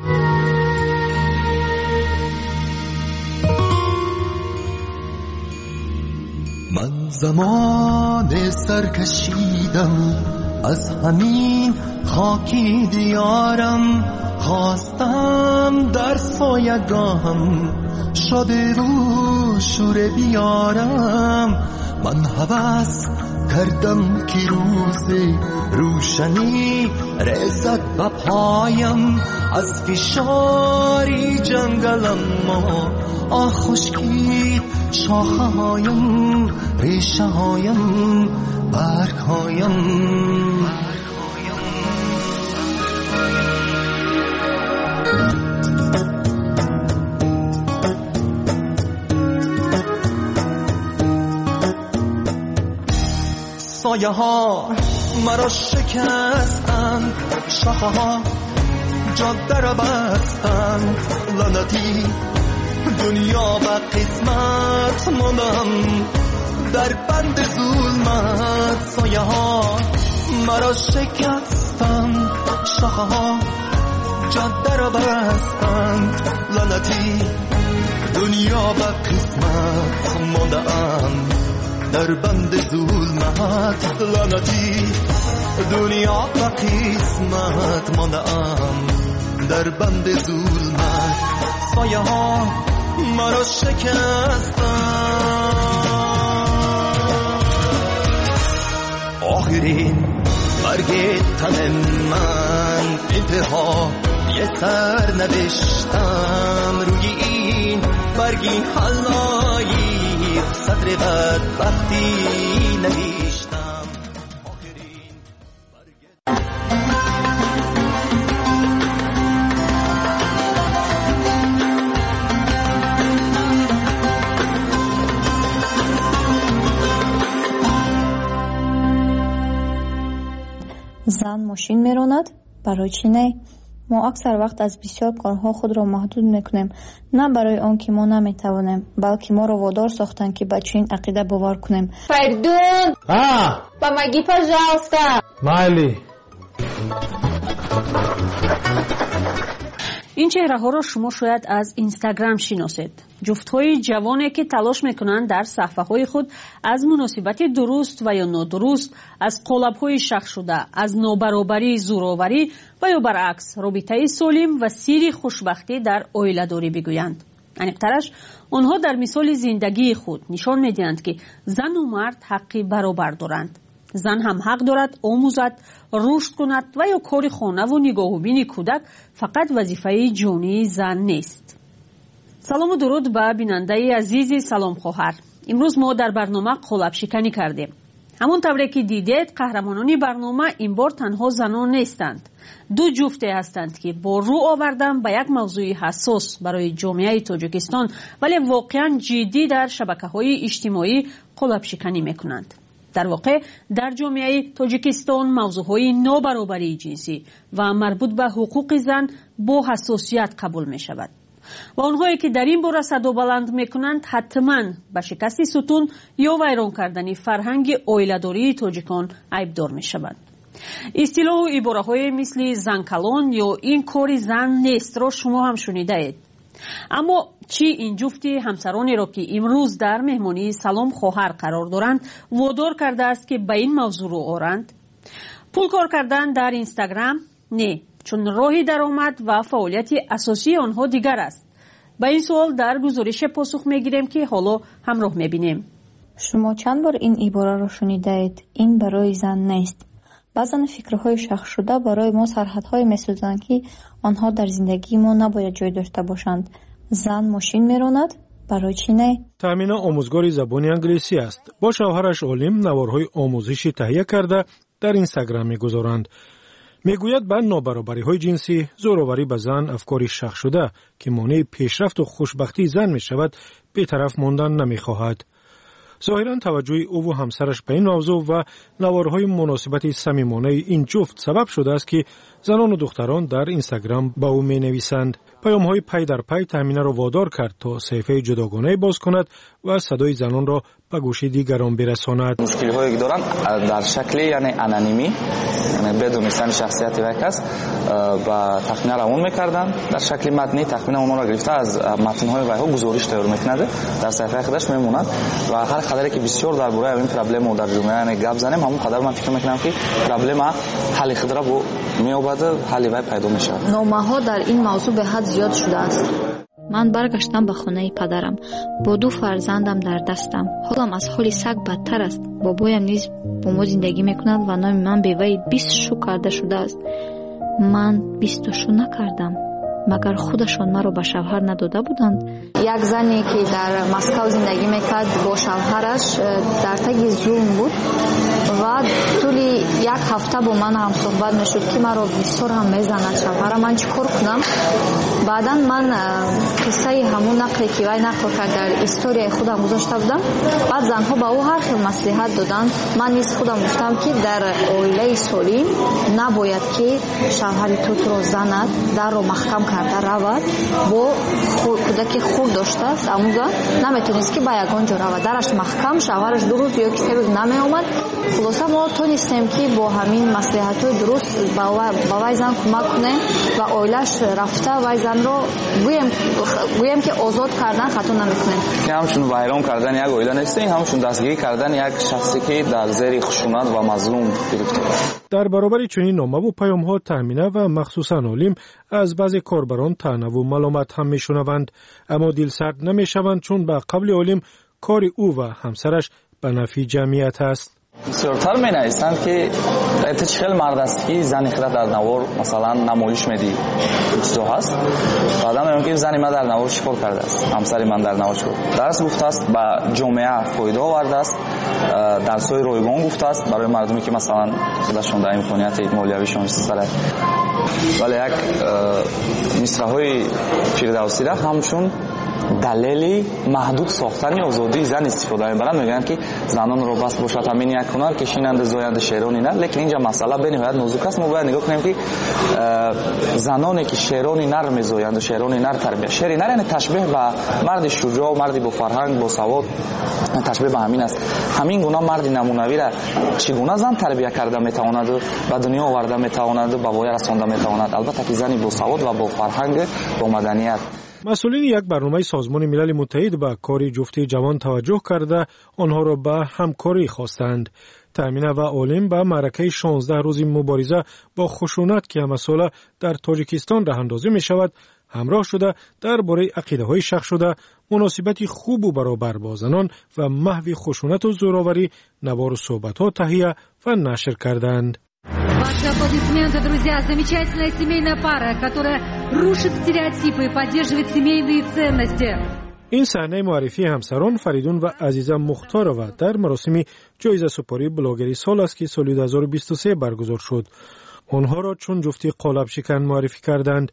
من زمان سرکشیدم از همین خاکی دیارم، خواستم در سایگاهم شده و شور بیارم. من هوس کردم که روز روشنی رسد به پایم، از فشاری جنگلم ما آه خشکید شاخه هایم، ریشه هایم، برگ هایم. سایه ها مرا شکستند، شاخه ها جاده را بستند. لعنتی دنیا و قسمت ماندم در بند ظلمت. سایه ها مرا شکستند، شاخه ها جاده را بستند. لعنتی دنیا و قسمت ماندم در بند ظلمت. لعنتی دنیا و قسمت ماندم در بند ظلمت. سایه ها مرا شکستند. آخرین برگ تن من انتها یه سر نوشتم روی این برگی حلایی صدر بدبختی نوشتم. зан мошин меронад, барои чӣ не? мо аксар вақт аз бисёр корҳо худро маҳдуд мекунем, на барои он ки мо наметавонем, балки моро водор сохтанд ки ба чунин ақида бовар кунем. Файрдун! А! Помоги, пожалуйста! Майли! ин чеҳраҳоро шумо шояд аз Инстаграм шиносед. ҷуфтҳои ҷавоне ки талош мекунанд дар саҳфаҳои худ аз муносибати дуруст ва ё нодуруст, аз қолабҳои шахшуда, аз нобаробарӣ, зӯроварӣ ва ё баръакс робитаи солим ва сирри хушбахтӣ дар оиладорӣ бигӯянд. аниқтараш, онҳо дар мисоли зиндагии худ нишон медиҳанд ки зану мард ҳаққи баробар доранд. зан ҳам ҳақ дорад омӯзад, рушд кунад ва ё кори хонаву нигоҳубини кӯдак фақат вазифаи ҷонии зан нест. салому дуруд ба бинандаи азизи саломхоҳар. имрӯз мо дар барнома қолабшиканӣ кардем. ҳамон тавре ки дидед, қаҳрамонони барнома ин бор танҳо занон нестанд. ду ҷуфте ҳастанд ки бо рӯ овардан ба як мавзӯи ҳассос барои ҷомеаи Тоҷикистон, вале воқеан ҷиддӣ дар шабакаҳои иҷтимоӣ қолабшиканӣ мекунанд. дар воқеъ дар ҷомеаи Тоҷикистон мавзӯъҳои нобаробарии ҷинсӣ ва марбут ба ҳуқуқи зан бо ҳассосият қабул мешавад. ва онҳое ки дар ин бора садобаланд мекунанд, ҳатман ба шикасти сутун ё вайрон кардани фарҳанги оиладории тоҷикон айбдор мешаванд. истилоҳу ибораҳое мисли занкалон ё ин кори зан нестро шумо ҳам шунидаед. аммо чӣ ин ҷуфти ҳамсаронеро ки имрӯз дар меҳмонии салом хоҳар қарор доранд водор кардааст ки ба ин мавзӯъ рӯ оранд? пул кор кардан дар Инстаграм? Не, чун роҳи даромад ва фаъолияти асосии онҳо дигар аст. ба ин суол дар гузорише посух мегирем ки ҳоло ҳамроҳ мебинем. шумо чанд бор ин ибораро шунидаед? ин барои зан нест. баъзан фикрҳои шахшшуда барои мо сарҳадҳое месозанд ки онҳо дар зиндагии мо набояд ҷой дошта бошанд. зан мошин меронад, барои чӣ не? таъмина омӯзгори забони англисӣ аст. бо шавҳараш олим наворҳои омӯзишӣ таҳия карда дар Инстаграм мегузоранд. мегӯяд ба нобаробариҳои ҷинсӣ, зӯроварӣ ба зан афкори шахшуда ки монеи пешрафту хушбахтии зан мешавад, бетараф мондан намехоҳад. зоҳиран таваҷҷӯҳи ӯву ҳамсараш ба ин мавзӯъ ва наворҳои муносибати самимонаи ин ҷуфт сабаб шудааст ки занону духтарон дар Инстаграм ба ӯ менависанд. паёмҳои пай дар пай таъминаро водор кард то саҳифаи ҷудогонае боз кунад ва садои занонро ба гӯши дигарон бирасонад. мушкилҳое ки доранд дар шакли яъне анонимӣ, яъне бедонистани шахсияти вай кас ба тахмина равон мекарданд. дар шакли матнӣ тахмина онро гирифта аз матнҳои вайҳо гузориш тайёр мекунад, дар саҳифаи худаш мемонад ва ҳар қадаре ки бисёр дар бораи ин проблема дар ҷомеа яъне гап занем, ҳамон қадар ман фикр мекунам ки проблема ҳалли худро бо меёбад, ҳалли вай пайдо мешавад. номаҳо дар ин мавзӯъ беҳад зиёд шудааст. ман баргаштам ба хонаи падарам. бо ду фарзандам дар дастам. ҳолам аз ҳоли саг бадтар аст. бобоям низ бо мо зиндагӣ мекунад ва номи ман беваи бистшу карда шудааст. ман бистушу накардам. магар худашон маро ба шавҳар надода буданд? як зане ки дар Москав зиндагӣ мекард бо шавҳараш дар таги зулм буд ва тӯли як ҳафта бо ман ҳам суҳбат мешуд ки маро бисёр ҳам мезанад шавҳарам, ман чӣ кор кунам? баъдан ман қиссаи ҳамун нақле ки вай нақл кард дар историяи худам гузошта будам. баъд занҳо ба ӯ ҳар хел маслиҳат доданд. ман низ худам гуфтам ки дар оилаи солим набояд ки шавҳари ту туро занад, дарро маҳкам карда равад, бо кӯдаки хурд доштааст, амуза наметонист ки ба ягон ҷо равад. дараш маҳкам, шавҳараш ду рӯз ё ки се рӯз намеомад. хулоса мо тонистем ки бо ҳамин маслиҳатҳои дуруст ба вай зан кӯмак кунем ва оилаш рафта вай занро гӯем ки озод кардан хато намекунем. ҳамчун вайрон кардан як оила нест, ҳамчун дастгирӣ кардан як шахсе ки дар зери хушунат ва мазлум гирифтор аст. дар баробари чунин номаву паёмҳо таъмина ва махсусан олим аз баъзе корбарон таънаву маломат ҳам мешунаванд, аммо дилсард намешаванд, чун ба қавли олим кори ӯ ва ҳамсараш ба нафъи ҷамъият аст. бисёртар менависанд ки эта чӣ хел мард аст ки зани худа дар навор масалан намоиш медиҳи чизо ҳаст. баъдан меён ки зани ман дар навор чӣ кор кардааст, ҳамсари ман дар навор чӣ кор дарс гуфтааст, ба ҷомеа фоида овардааст, дарсҳои ройгон гуфтааст барои мардуме ки масалан худашон дар имконияти молиявишон истифода. вале як мисраҳои фирдавсира ҳамчун دلیلی محدود ساختن آزادی زن استفاده میبرند. میگن که زنان رو بس باشد همین یک هنر کشینند زویند شعرانی نه، لیکن اینجا مسئله به نهایت نازک است. ما باید نگاه کنیم که زنانی که شعرانی نر میزویند و شعرانی نر تربیت، شعری نر یعنی تشبیه به مرد شجاع و مردی با فرهنگ با سواد، تشبیه به همین است. همین گونه مرد نمونوی را چگونه زن تربیت کرده میتواند و دنیا آورده میتواند به وای رسانده میتواند، البته که زنی با سواد و با فرهنگ با مدنیت. مسئولین یک برنامه سازمان ملل متحد به کار جفتی جوان توجه کرده آنها را به همکاری خواستند. تامین و عالم به معرکه شانزده روزی مبارزه با خشونت که مسئله در تاجیکستان راه اندازی می شود همراه شده درباره عقیده های شخص شده مناسبت خوب و برابر با زنان و محو خشونت و زوراوری نوار صحبت ها تهیه و نشر کردند. Ваши аплодисменты, друзья, замечательная семейная пара, которая рушит стереотипы и поддерживает семейные ценности. این صحنه معرفی همسران فریدون و عزیزه مختارова در مراسم جایزه سپاری بلاگری سال است که سال دو هزار و بیست و سه برگزار شد. آنها را چون جفتی قالب شکن معرفی کردند.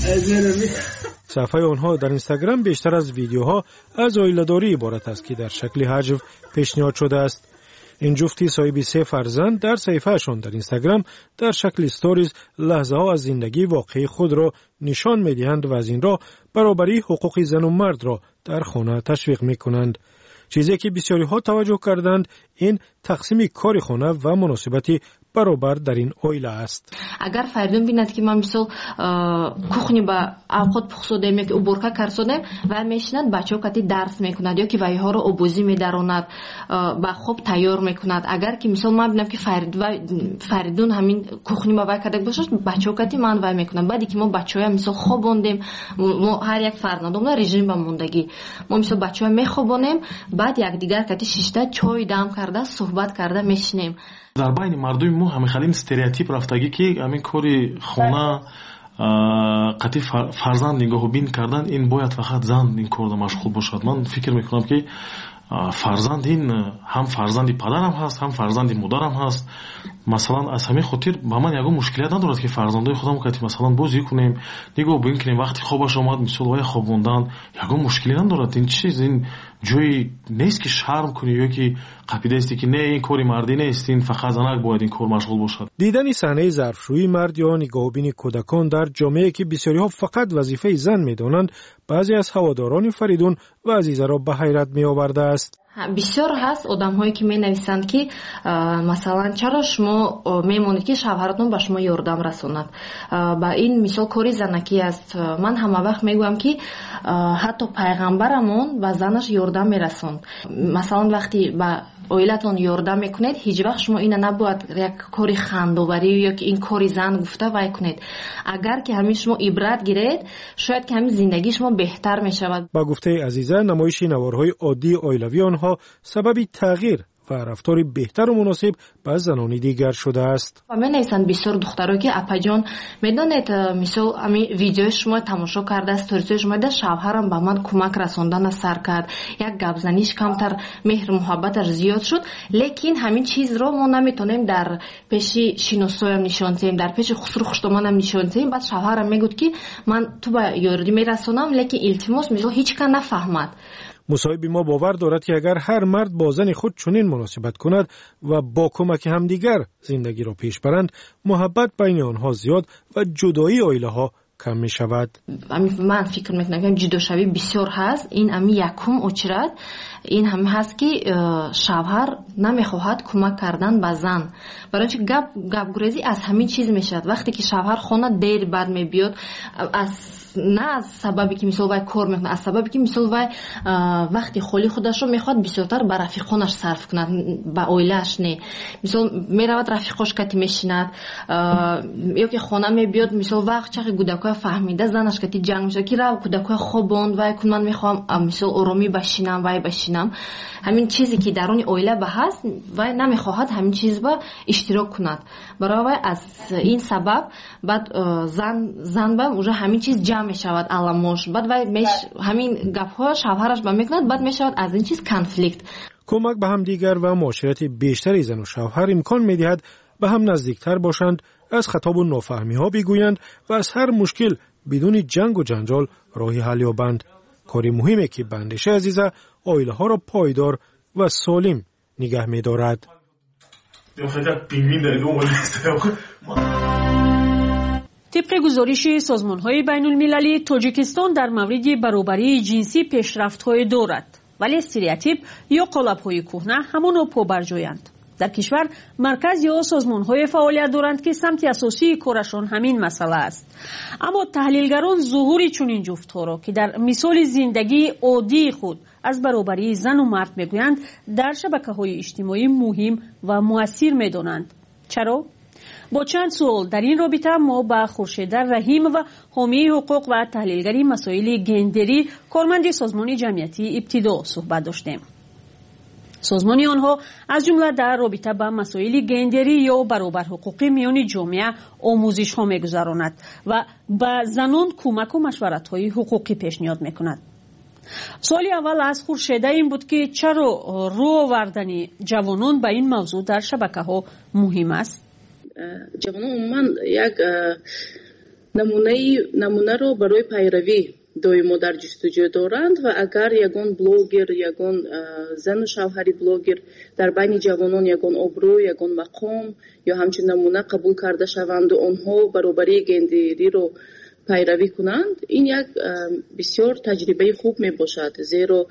صفحه آنها در اینستاگرام بیشتر از ویدیوها از عائله‌داری عبارت است که در شکل حجو پیشنهاد شده است. این جفتی صاحب سه فرزند در صفحه‌شان در اینستاگرام در شکل استوریز لحظه ها از زندگی واقعی خود را نشان می‌دهند و از این راه برابری حقوق زن و مرد را در خانه تشویق می‌کنند. چیزی که بسیاری ها توجه کردند این تقسیم کار خانه و مناسبتی برابر در این عائله است. اگر فریدون بیند که من مثلا کухни با اوقات پخسودم یا که اوبورکا کرسودم و میشند بچه‌ها کتی درس میکند یا که وایها رو آبوزی میدراند با خوب تیار میکند. اگر که مثلا من ببینم که فرید و فریدون همین کухни با وای کرده باشه بچه‌ها کتی من وای میکنم. بعدی که ما بچه‌ها مثلا خوابوندیم ما هر یک فرزندمون رژیم با موندگی ما مثلا بچه‌ها میخوابونیم بعد یک دیگر کتی شیشته چای دم کرده صحبت کرده میشینیم. در بین مردم ما همه خیلی استریوتیپ رفتگی که همین کاری خونه قطعی فرزند نگاه بین کردن این باید فقط زن این کار مشغول باشد. من فکر میکنم که فرزند این هم فرزندی پدرم هست هم فرزندی مادرم هست. مثلا از همین خاطر با من یگو مشکلیت ندارد که فرزندای خودم کتی مثلا بازی کنیم نگاه بین کنیم وقتی خوابش آمد مثلا وای خوابوندن یگو مشکلی ندارد. این چیز این جوی نیست که شرم کنی یا که قاعده است که نه این کاری مردی نیست این فقط زنک باید این کار مشغول باشد. دیدن صحنه ظرفشویی مرد یا نگاهبین کودکان در جامعه که بسیاری ها فقط وظیفه زن میدانند بعضی از هواداران فریدون و عزیزه را به حیرت می آورده است. بسیار هست آدم هایی که می نویسند که مثلا چرا شما میمونید که شوهرتون به شما یاردم رساند. با این مثال کاری زنکی است. من همه وقت میگویم که حتی پیغمبرمون به زنش یاردم میرسوند. مثلا وقتی به عائلتون یاردم میکنید هیچ وقت شما اینو نباید یک کاری خندوبری یا که این کاری زن گفته وای کنید. اگر که همین شما عبرت گیرید شاید که همین زندگی شما بهتر میشود. با گفته عزیزه نمایش نوارهای عادی عائلوی آنها سببی تغییر و رفتاری بهتر و مناسب با زنان دیگر شده است. و من نویسند بسیار دخترها که اپا جان میدانید مثلا همین ویدیو شما تماشا کرده استوری شما ده شوهرم به من کمک رساندن سر کرد یک گپ زنیش کمتر مهر محبتش زیاد شد لیکن همین چیز رو ما نمیتونیم در پیش شینوسویم نشان دهیم در پیش خسرو خشتمانم نشان دهیم. بعد شوهرم میگفت که من تو با یاردی میرسونم لیکن التماس مثلا هیچ کس نفهمد. مصاحب ما باور دارد که اگر هر مرد با زن خود چنین مناسبت کند و با کمک همدیگر زندگی را پیش برند محبت بین آنها زیاد و جدایی عائله ها کم می شود. من فکر میکنم که جداشوی بسیار هست. این امی یکم اچرد این هم هست که شوهر نمیخواهد کمک کردن به زن برای چه گپ گپ گریزی از همین چیز میشد. وقتی که شوهر خانه دیر بعد میبیاد از نه از سببی که مثلا وای کار میکنه از سببی که مثلا وای وقتی خالی خودش رو میخواد بسیارتر به رفیقانش صرف کنه به عائله‌اش نه. مثلا میرود رفیقاش کتی میشیند یا که خانه میبیاد مثلا وقت چه کودکای فهمیده زنش کتی جنگ میشه که رو کودکای خوابوند وای کن من میخوام مثلا آرامی بشینم وای بشینم. همین چیزی که درون عائله به هست وای نمیخواهد همین چیز با اشتراک کند. برای وای از این سبب بعد زن زن با اونجا همین چیز جمع میشود علامش بعد وای میش همین گپ‌ها شوهرش با میکند بعد میشود از این چیز کانفلیکت. کمک به هم دیگر و معاشرت بیشتری زن و شوهر امکان میدهد به هم نزدیکتر باشند از خطاب و نافهمی ها بگویند و از هر مشکل بدون جنگ و جنجال راهی حل یابند. کاری مهمه که بندش عزیزه آیله ها را پایدار و سالم نگه می دارد. طبق گزارش سازمان‌های بین‌المللی، تاجیکستان در مورد برابری جنسی پیشرفت‌های دارد، ولی استریوتیپ یا قالب‌های کهنه همانو پابرجایند. در کشور مرکز یا سازمان‌های فعالیت دارند که سمت اساسی کارشان همین مسئله است. اما تحلیلگران ظهور چنین جفت‌ها را که در مثال زندگی عادی خود از برابری زن و مرد میگویند، در شبکه‌های اجتماعی مهم و مؤثر می‌دانند. چرا؟ با چند سوال در این رابطه ما با خورشید رحیم و حامی حقوق و تحلیلگری مسائل گندری کارمند سازمان جمعیتی ابتدا صحبت داشتیم. سازمان آنها از جمله در رابطه با مسائل گندری یا برابر حقوقی میان جامعه آموزش ها میگذراند و به زنان کمک و مشورت های حقوقی پیشنهاد میکند. سوال اول از خورشید این بود که چرا رو آوردن جوانان به این موضوع در شبکه ها مهم است؟ جوانان عموما یک نمونه نمونه رو برای پیروی دائما در جستجو دارند و اگر یگان بلوگر یگان زن و شوهری بلوگر در بین جوانان یگان ابرو یگان مقام یا همچنین نمونه قبول کرده شوند و آنها برابری گندری رو پیروی کنند، این یک بسیار تجربه خوب می باشد، زیرا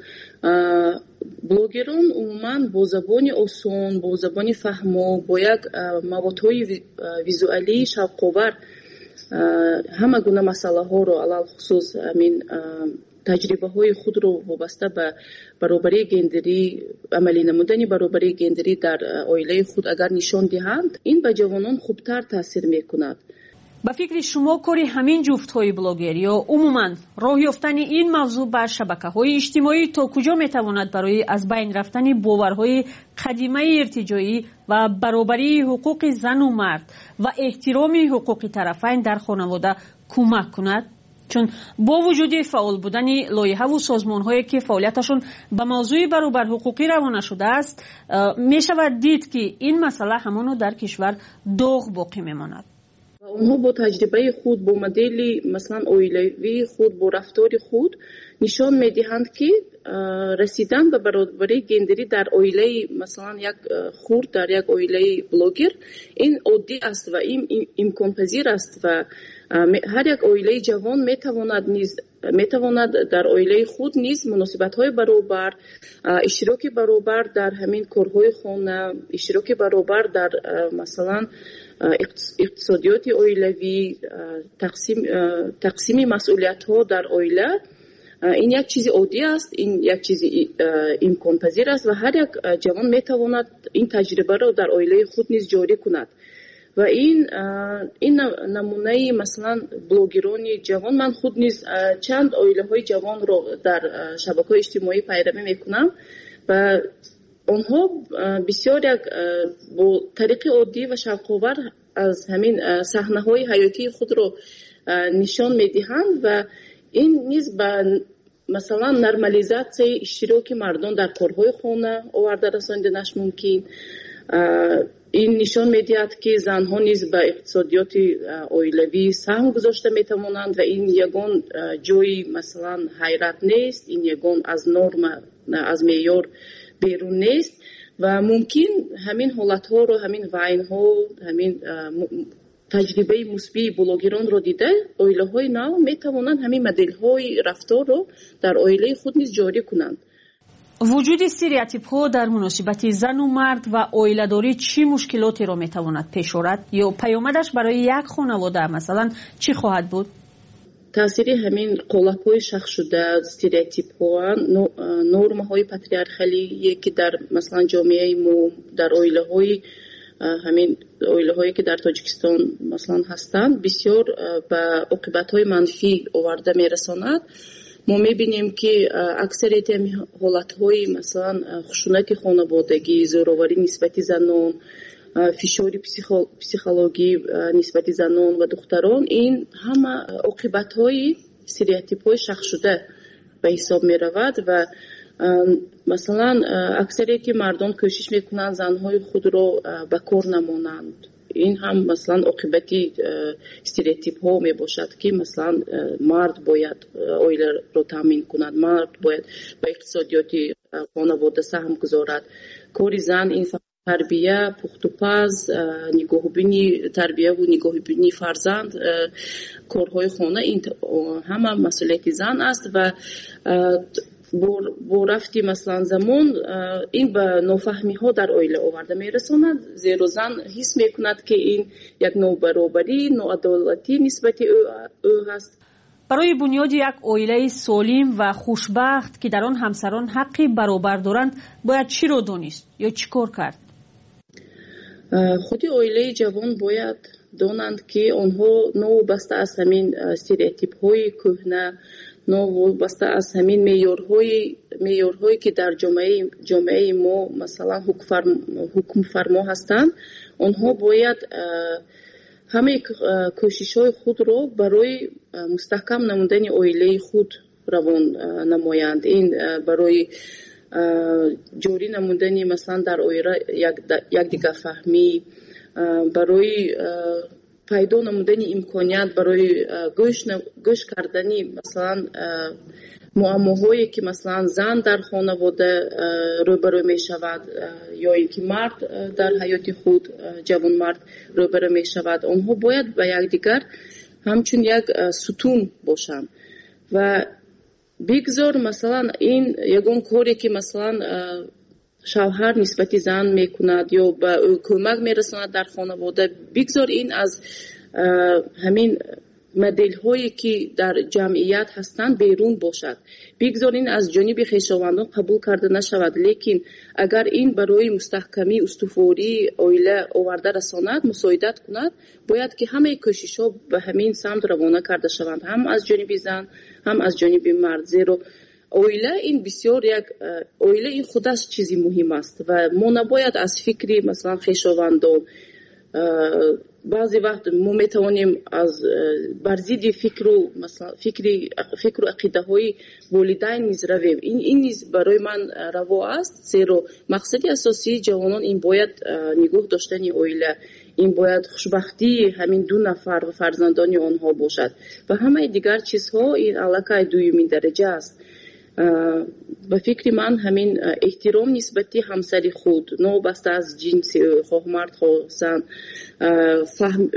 بلوگران عموما با زبان آسان، با زبان فهمو، با یک موادهای ویزوالی شوق‌آور همه گونه مسئله ها رو علل خصوص همین تجربه های خود رو وابسته به برابری گندری، عملی نمودن برابری گندری در عائله خود اگر نشان دهند، این به جوانان خوبتر تاثیر میکند. با فکر شما کاری همین جفت های بلاگر یا عموما راه یافتن این موضوع بر شبکه های اجتماعی تا کجا میتواند برای از بین رفتن باورهای قدیمه ارتجاعی و برابری حقوق زن و مرد و احترام حقوق طرفین در خانواده کمک کند؟ چون با وجود فعال بودن لایحه و سازمان‌هایی که فعالیتشون به موضوع برابر حقوقی روانه شده است، می شود دید که این مسئله همانو در کشور داغ باقی میماند. اونها با تجربه خود، با مدل مثلا عائلوی خود، با رفتار خود نشان میدهند که رسیدن به برابری گندری در عائله مثلا یک خرد، در یک عائله بلوگر، این عادی است و این امکان پذیر است و هر یک عائله جوان میتواند نیز میتواند در عائله خود نیز مناسبت‌های برابر، اشتراک برابر در همین کارهای خانه، اشتراک برابر در مثلا اقتصادیات عائلوی، تقسیم تقسیم مسئولیت‌ها در عائله، این یک چیز عادی است، این یک چیز امکان پذیر است و هر یک جوان میتواند این تجربه را در عائله خود نیز جاری کند. و این این نمونه مثلا بلوگران جوان، من خود نیز چند عائله‌های جوان رو در شبکه‌های اجتماعی پیروی میکنم و آنها بسیار یک با طریق عادی و شوق‌آور از همین صحنه‌های حیاتی خود رو نشان میدهند و این نیز به مثلا نرمالیزاسیون اشتراک مردان در کارهای خانه آورده رساندنش ممکن. این نشان میدهد که زنها نیز به اقتصادیات عائلوی سهم گذاشته میتوانند و این یگان جای مثلا حیرت نیست، این یگان از نرم از معیار بیرون نیست و ممکن همین حالت ها رو، همین وین ها، همین تجربه مثبت بلوگران رو دیده عائله های نو میتوانند همین مدل های رفتار رو در عائله خود نیز جاری کنند. وجود استریوتیپ ها در مناسبت زن و مرد و عائله داری چی مشکلاتی را میتواند پیش آورد یا پیامدش برای یک خانواده مثلا چی خواهد بود؟ تاثیر همین قالب های شخص شده، استریوتیپ ها، نرم های پاتریارخالی که در مثلا جامعه ما، در عائله های همین عائله هایی که در تاجیکستان مثلا هستند، بسیار به عاقبت های منفی آورده میرساند. ما میبینیم که اکثریت حالت های مثلا خشونت خانوادگی، زوراوری نسبت زنان، فشار پسیخولوژی نسبت زنان و دختران، این همه عاقبت های استریوتیپ های شخص شده به حساب می رود و مثلا اکثریت مردم کوشش میکنند زنهای خود را به کار نمانند. این هم مثلا عاقبتی استریوتیپ ها می باشد که مثلا مرد باید اویله رو تامین کند، مرد باید به اقتصادیات خانواده سهم گذارد. کاری زن این تربیه، پخت و پز، نگاهبینی تربیه و نگاهبینی فرزند، کارهای خانه، این همه مسئولیت زن است و با رفتی مثلا زمان این به نافهمی ها در عائله آورده می رساند، زیرا زن حس می کند که این یک نابرابری، ناعدالتی نسبت او هست. برای بنیاد یک عائله سالم و خوشبخت که در آن همسران حقی برابر دارند باید چی رو دانست یا چی کار کرد؟ خودی عائله جوان باید دانند که آنها نوابسته از همین استریوتیپ های کهنه، نوابسته از همین معیارهای معیارهایی که در جامعه جامعه ما مثلا حکم فرما هستند، آنها باید همه کوشش‌های خود را برای مستحکم نمودن عائله خود روان نمایند. این برای جوری نمودن مثلا در عائله یک دیگر فهمی، برای پیدا نمودن امکانیت برای گوش گوش کردنی مثلا معماهایی که مثلا زن در خانواده روبرو می شود یا اینکه مرد در حیات خود جوان مرد روبرو می شود، آنها باید به یکدیگر همچون یک ستون باشند و بگذار مثلا این یگان کاری که مثلا شوهر نسبت زن میکند یا به او کمک میرساند در خانواده، بگذار این از همین مدل هایی که در جمعیت هستند بیرون باشد، بگذار این از جانب خویشاوندان قبول کرده نشود. لیکن اگر این برای مستحکمی استواری عائله آورده رساند، مساعدت کند، باید که همه کوشش ها به همین سمت روانه کرده شوند، هم از جانب زن هم از جانب مرد. زیرا عائله این بسیار یک عائله این خودش چیزی مهم است و ما نباید از فکری مثلا خویشاوندان بعضی وقت ما میتوانیم از برزید فکر و مثلا فکری فکر و عقیده های والدین نیز رویم. این این نیز برای من روا است، زیرا مقصد اساسی جوانان این باید نگاه داشتن عائله، این باید خوشبختی همین دو نفر و فرزندان آنها باشد و همه دیگر چیزها این علاقه دومین درجه است. به فکر من همین احترام نسبتی همسری خود، نوبسته از جنس خواه مرد خواه زن، فهم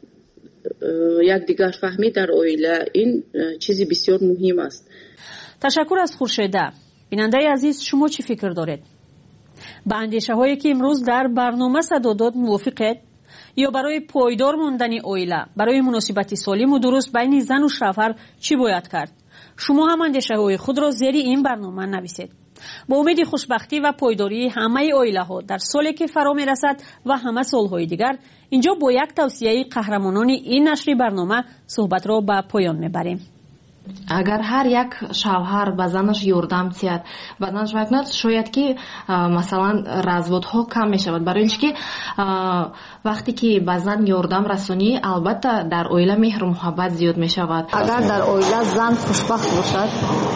یک دیگر فهمی در عائله، این چیزی بسیار مهم است. تشکر از خورشیده. بیننده عزیز، شما چی فکر دارید؟ با اندیشه هایی که امروز در برنامه صدا داد موافقید؟ یا برای پایدار موندن عائله، برای مناسبت سالم و درست بین زن و شوهر چی باید کرد؟ شما هم اندیشه های خود را زیر این برنامه نویسید. با امید خوشبختی و پایداری همه عائله ها در سالی که فرا می رسد و همه سالهای دیگر، اینجا با یک توصیه قهرمانان این نشر برنامه صحبت را به پایان می بریم. اگر هر یک شوهر به زنش یاردم تید و زنش بکند، شاید که مثلا разводها کم می شود، برای اینکه وقتی که به زن یاردم رسونی البته در عائله مهر و محبت زیاد می شود. اگر در عائله زن خوشبخت باشد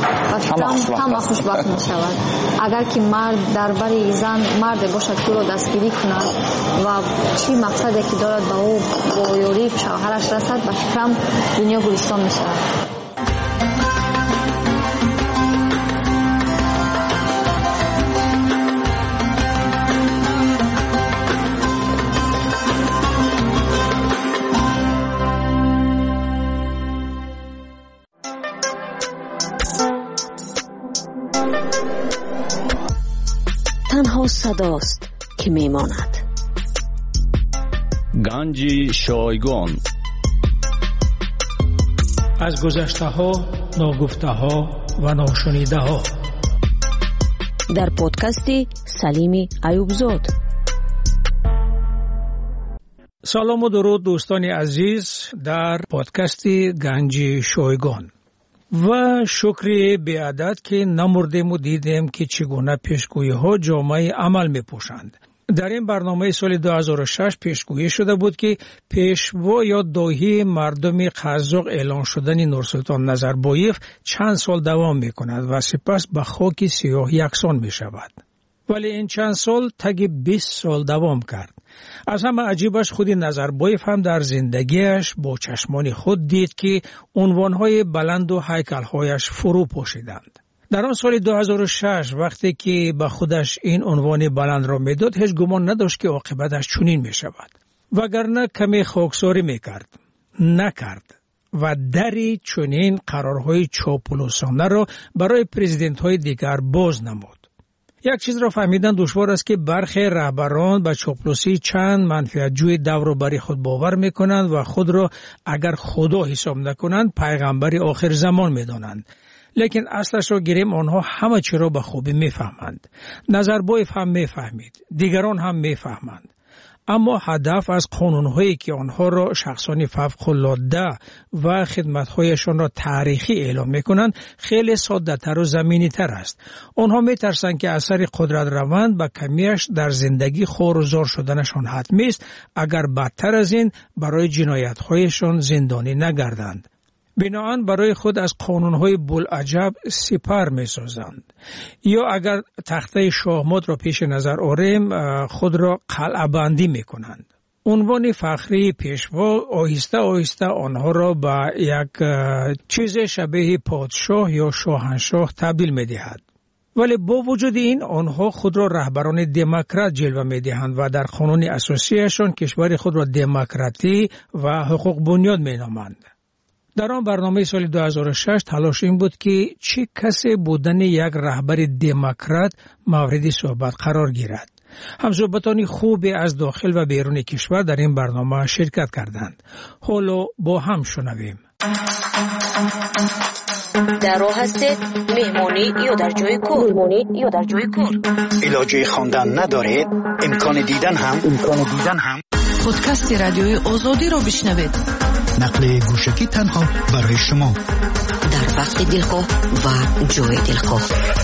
همه خوشبخت می شود. اگر که مرد در بری زن مرد باشد که را دستگیری کند و چی مقصدی که دارد به او با یاری شوهرش رسد، به فکرم دنیا گلستان می شود. تنها صداست که میماند. گنج شایگان. از گذشته ها، ناگفته ها و ناشنیده ها در پادکست سلیم ایوبزاد. سلام و درود دوستان عزیز در پادکست گنج شایگان و شکر بی‌عدد که نمردیم و دیدیم که چگونه پیشگویی ها جامعه عمل می پوشند. در این برنامه سال دو هزار و شش پیشگویی شده بود که پیشوا یا داهی مردم قزاق اعلان شدن نورسلطان نظربایف چند سال دوام می کند و سپس به خاک سیاه یکسان می شود. ولی این چند سال تگ بیست سال دوام کرد. از همه عجیبش خود نظربایف هم در زندگیش با چشمان خود دید که عنوانهای بلند و هیکلهایش فرو پوشیدند. در آن سال دو هزار و شش وقتی که به خودش این عنوان بلند را میداد هیچ گمان نداشت که عاقبتش چنین می شود. وگرنه کمی خاکساری میکرد. نکرد. و دری چنین قرارهای چاپلوسانه را برای پرزیدنت های دیگر باز نمود. یک چیز را فهمیدن دشوار است که برخی رهبران به چاپلوسی چند منفعت‌جوی دور بر خود باور میکنند و خود را اگر خدا حساب نکنند پیغمبر آخر زمان میدانند. لیکن اصلش را گیریم آنها همه چی را به خوبی میفهمند. نظربایف هم میفهمید. دیگران هم میفهمند. اما هدف از قانونهایی که آنها را شخصان فوق‌العاده و خدمت‌هایشان را تاریخی اعلام می‌کنند خیلی ساده‌تر و زمینی‌تر است. آنها می‌ترسند که اثر قدرت روند به کمیش در زندگی خور و زار شدنشان حتمی است اگر بدتر از این برای جنایت‌هایشان زندانی نگردند. بنابراین برای خود از قانونهای بوالعجب سپر می سازند. یا اگر تخته شاهمات را پیش نظر آوریم خود را قلعه بندی می کنند. عنوان فخری پیشوا آهسته آهسته آنها را به یک چیز شبیه پادشاه یا شاهنشاه تبدیل می دهد. ولی با وجود این آنها خود را رهبران دموکرات جلوه می دهند و در قانون اساسیشان کشور خود را دموکراتی و حقوق بنیاد می نامند. در آن برنامه سال دو هزار و شش تلاش این بود که چه کسی بودن یک رهبر دموکرات مورد صحبت قرار گیرد. همصحبتان خوبی از داخل و بیرون کشور در این برنامه شرکت کردند. حالا با هم شنویم. در راه هستید مهمانی یا در جای کار؟ مهمانی یا در جای کار؟ علاجه خواندن ندارید؟ امکان دیدن هم امکان دیدن هم پادکست رادیوی آزادی رو بشنوید. نقل گوشکی تنها برای شما در وقت دلخواه و جای دلخواه.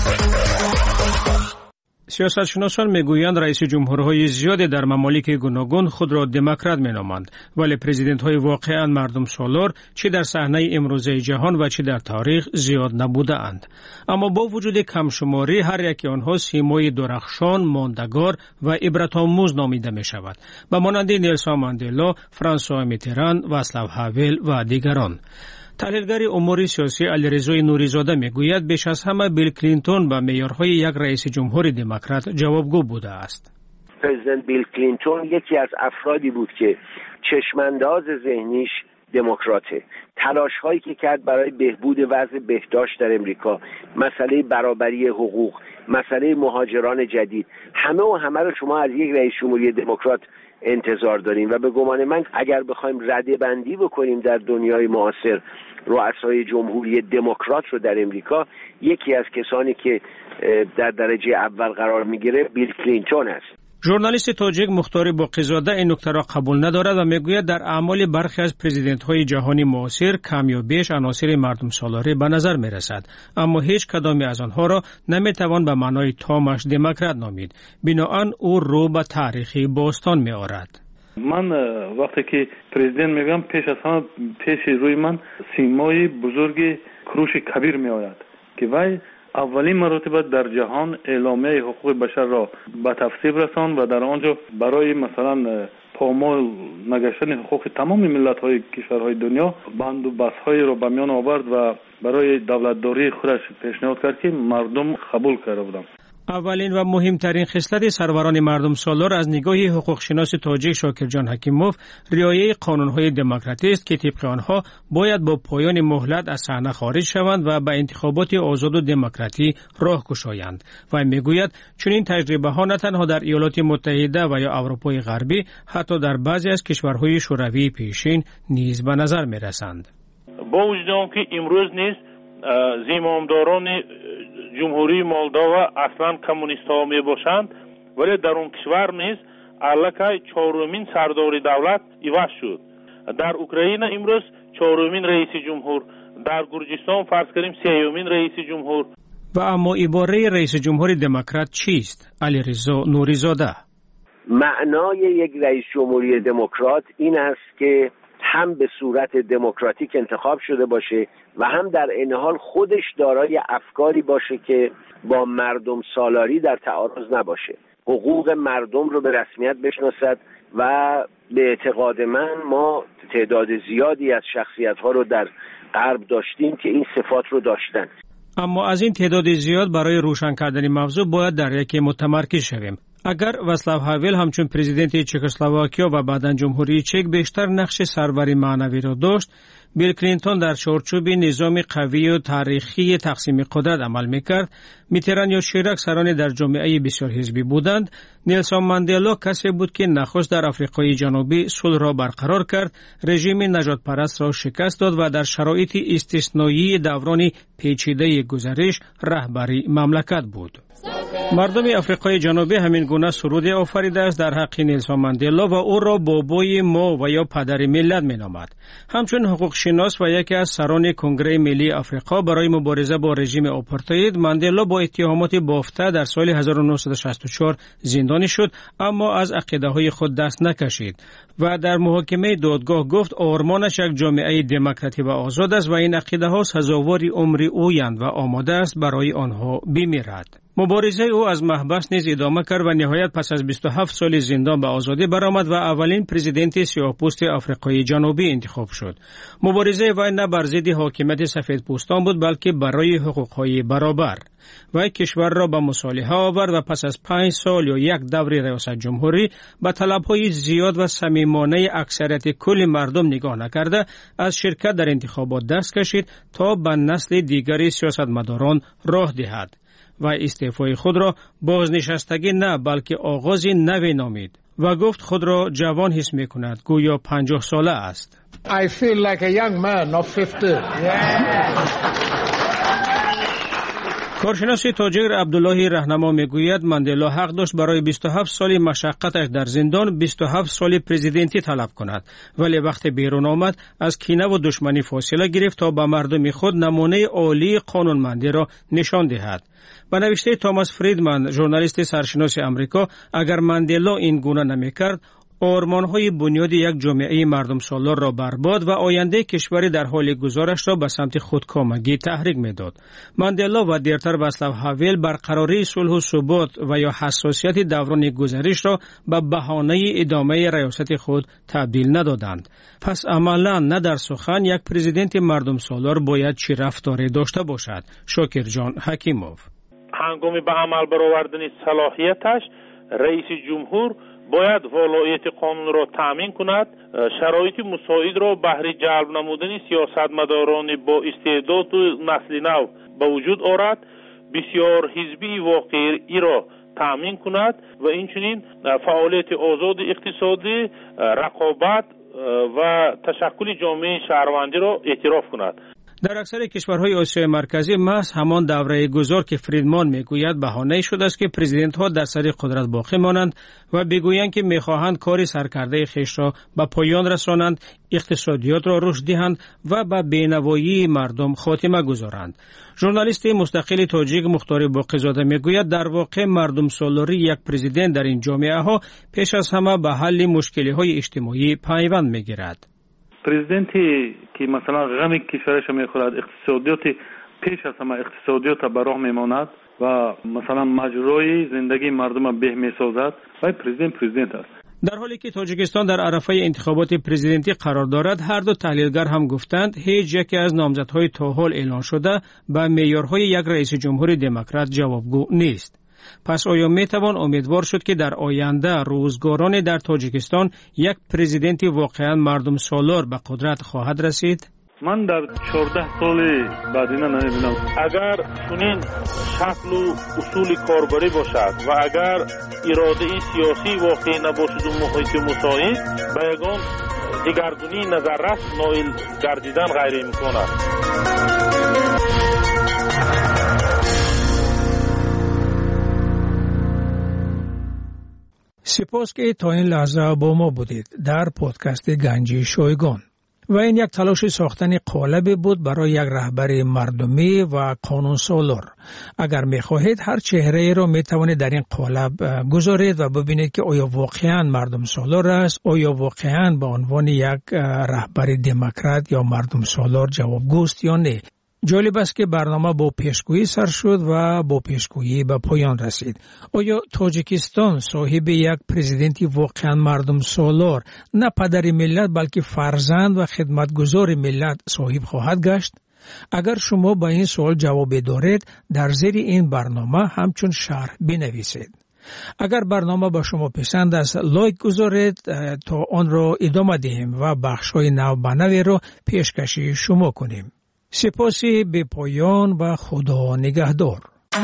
سیاستشناسان میگویند رئیس جمهورهای زیادی در ممالک گوناگون خود را دموکرات مینامند، ولی پرزیدنت های واقعا مردم سالار چه در صحنه امروزه جهان و چه در تاریخ زیاد نبوده اند. اما با وجود کمشماری هر یک آنها سیمای درخشان، ماندگار و عبرت آموز نامیده می شود. به مانند نلسون ماندلا، فرانسوا میتران، واصلاو هاول و دیگران. تحلیلگر امور سیاسی علیرضا نوری‌زاده میگوید بیش از همه بیل کلینتون به معیارهای یک رئیس جمهور دموکرات جوابگو بوده است. پرزیدنت بیل کلینتون یکی از افرادی بود که چشمانداز ذهنیش دموکراته. تلاش هایی که کرد برای بهبود وضع بهداشت در امریکا، مسئله برابری حقوق، مسئله مهاجران جدید، همه و همه رو شما از یک رئیس جمهوری دموکرات انتظار داریم و به گمان من اگر بخوایم رده بندی بکنیم در دنیای معاصر رؤسای جمهوری دموکرات رو در امریکا، یکی از کسانی که در درجه اول قرار میگیره بیل کلینتون است. ژورنالیست تاجیک مختار باقی‌زاده این نکته را قبول ندارد و میگوید در اعمال برخی از پرزیدنت‌های جهانی معاصر کم یا بیش عناصر مردم سالاری به نظر می‌رسد، اما هیچ کدام از آنها را نمی‌توان به معنای تامش دموکرات نامید. بنابراین او رو به تاریخی باستان می‌آورد. من وقتی که پرزیدنت میگم پیش از همه پیش روی من سیمای بزرگ کروش کبیر میآید که وای اولین مرتبه در جهان اعلامیه حقوق بشر را به تصویب رساند و در آنجا برای مثلا پامال نگشتن حقوق تمام ملت‌های کشورهای دنیا بند و بس‌های را به میان آورد و برای دولتداری خودش پیشنهاد کرد که مردم قبول کرده بودند. اولین و مهمترین خصلت سروران مردم سالار از نگاه حقوقشناس تاجیک شاکرجان حکیموف رعایت قانون‌های دموکراتی است که طبق آنها باید با پایان مهلت از صحنه خارج شوند و به انتخابات آزاد و دموکراتی راه گشایند. و میگوید چنین تجربه ها نه تنها در ایالات متحده و یا اروپای غربی، حتی در بعضی از کشورهای شوروی پیشین نیز به نظر می‌رسند. با وجود آنکه امروز نیز زمامداران جمهوری مولداوا اصلا کمونیست ها می باشند، ولی در اون کشور نیز الکای چهارمین سردار دولت عوض شد. در اوکراین امروز چهارمین رئیس جمهور، در گرجستان فرض کنیم سیومین رئیس جمهور. و اما عباره رئیس جمهور دموکرات چیست؟ علیرضا نوری‌زاده. معنای یک رئیس جمهوری دموکرات این است که هم به صورت دموکراتیک انتخاب شده باشه و هم در این حال خودش دارای افکاری باشه که با مردم سالاری در تعارض نباشه، حقوق مردم رو به رسمیت بشناسد، و به اعتقاد من ما تعداد زیادی از شخصیت‌ها رو در غرب داشتیم که این صفات رو داشتن. اما از این تعداد زیاد برای روشن کردن موضوع باید در یکی متمرکز شویم. اگر واصلاو هاول همچون پرزیدنت چکسلواکیا و بعداً جمهوری چک بیشتر نقش سروری معنوی را داشت، بیل کلینتون در چارچوب نظام قوی و تاریخی تقسیم قدرت عمل میکرد، میتران یا شیراک سران در جامعه بسیار حزبی بودند، نیلسون ماندلا کسی بود که نخست در آفریقای جنوبی صلح را برقرار کرد، رژیم نجات پرست را شکست داد و در شرایط استثنایی دوران پیچیده گذشته رهبری مملکت بود. مردم آفریقای جنوبی همین گونه سرود آفریده است در حق نیلسون ماندلا و او را بابای ما و یا پدر ملت مینامد. همچون حقوق شناس و یکی از سران کنگره ملی آفریقا برای مبارزه با رژیم آپارتاید، ماندلا با اتهامات بافته در سال هزار و نهصد و شصت و چهار زندانی شد، اما از عقیده‌های خود دست نکشید و در محاکمه دادگاه گفت آرمانش یک جامعه دموکراتی و آزاد است و این عقیده‌ها سزاوار عمر اویند و آماده است برای آنها بمیرد. مبارزه او از محبس نیز ادامه کرد و نهایت پس از بیست و هفت سال زندان به آزادی برآمد و اولین پرزیدنت سیاه‌پوست آفریقای جنوبی انتخاب شد. مبارزه وی نه بر ضد حاکمیت سفیدپوستان بود بلکه برای حقوق‌های برابر. وی کشور را به مصالحه آورد و پس از پنج سال یا یک دور ریاست جمهوری به طلب‌های زیاد و صمیمانه اکثریت کل مردم نگاه نکرده از شرکت در انتخابات دست کشید تا به نسل دیگری سیاستمداران راه دهد و استعفای خود را بازنشستگی نه بلکه آغاز نوی نامید و گفت خود را جوان حس می کند، گویا پنجاه ساله است. I feel like a young man of fifty. کارشناس تاجر عبدالله رهنما میگوید ماندلا حق داشت برای بیست و هفت سال مشقتش در زندان بیست و هفت سال پرزیدنتی طلب کند، ولی وقتی بیرون آمد از کینه و دشمنی فاصله گرفت تا به مردم خود نمونه عالی قانونمندی را نشان دهد. به نوشته توماس فریدمن، ژورنالیست سرشناس آمریکا، اگر ماندلا این گونه نمیکرد، آرمان‌های بنیادی یک جامعه مردم سالار را برباد و آینده کشوری در حال گذارش را به سمت خودکامگی تحریک می‌داد. ماندلا و دیرتر واصلاو هاول برقراری صلح و ثبات و یا حساسیت دوران گذشته را به بهانه ادامه ریاست خود تبدیل ندادند. پس عملاً نه در سخن یک پرزیدنت مردم سالار باید چه رفتاری داشته باشد؟ شاکر جان حکیموف. هنگام به عمل برآوردن صلاحیتش، رئیس جمهور باید ولایت قانون را تامین کند، شرایط مساعد را بهر جلب نمودن سیاستمداران با استعداد و نسل نو به وجود آورد، بسیار حزبی واقعی را تامین کند و اینچنین فعالیت آزاد اقتصادی، رقابت و تشکل جامعه شهروندی را اعتراف کند. در اکثر کشورهای آسیای مرکزی محض همان دوره گذار که فریدمان میگوید بهانه شده است که پرزیدنت ها در سر قدرت باقی مانند و بگویند که میخواهند کار سرکرده خویش را به پایان رسانند، اقتصادیات را رشد دهند و به بینوایی مردم خاتمه گذارند. ژورنالیست مستقل تاجیک مختار باقی‌زاده میگوید در واقع مردم سالاری یک پرزیدنت در این جامعه ها پیش از همه به حل مشکلی های اجتماعی پیوند میگیرد. پرزیدنتی که مثلا غم کشورش میخورد، اقتصادیات پیش از همه اقتصادیات به راه میماند و مثلا مجرای زندگی مردم به میسازد و پرزیدنت پرزیدنت است. در حالی که تاجیکستان در عرصه انتخابات پرزیدنتی قرار دارد، هر دو تحلیلگر هم گفتند هیچ یکی از نامزدهای تا حال اعلان شده به معیارهای یک رئیس جمهور دموکرات جوابگو نیست. پس آیا می توان امیدوار شد که در آینده روزگاران در تاجیکستان یک پرزیدنت واقعا مردم سالار به قدرت خواهد رسید؟ من در چهارده سال بعدینه نمیبینم. اگر چنین شکل و اصول کاربری باشد و اگر اراده سیاسی واقعی نباشد و محیط مساعد، به یگان دگرگونی نظررس نائل گردیدن غیر امکان است. سپاس که تا این لحظه با ما بودید در پادکست گنجی شایگان. و این یک تلاش ساختن قالب بود برای یک رهبر مردمی و قانون سالار. اگر می خواهید هر چهره را می توانید در این قالب گذارید و ببینید که آیا واقعا مردم سالار است، آیا واقعا به عنوان یک رهبر دموکرات یا مردم سالار جوابگو است یا نه. جالب است که برنامه با پیشگویی سر شد و با پیشگویی به پایان رسید. آیا تاجیکستان صاحب یک پرزیدنتی واقعا مردم سالار، نه پدر ملت بلکه فرزند و خدمتگزار ملت صاحب خواهد گشت؟ اگر شما به این سوال جواب دارید، در زیر این برنامه همچون شرح بنویسید. اگر برنامه به شما پسند است، لایک گذارید تا آن را ادامه دهیم و بخش‌های نو به نو را پیشکشی شما کنیم. سپاسی به پایان و خدا نگهدار.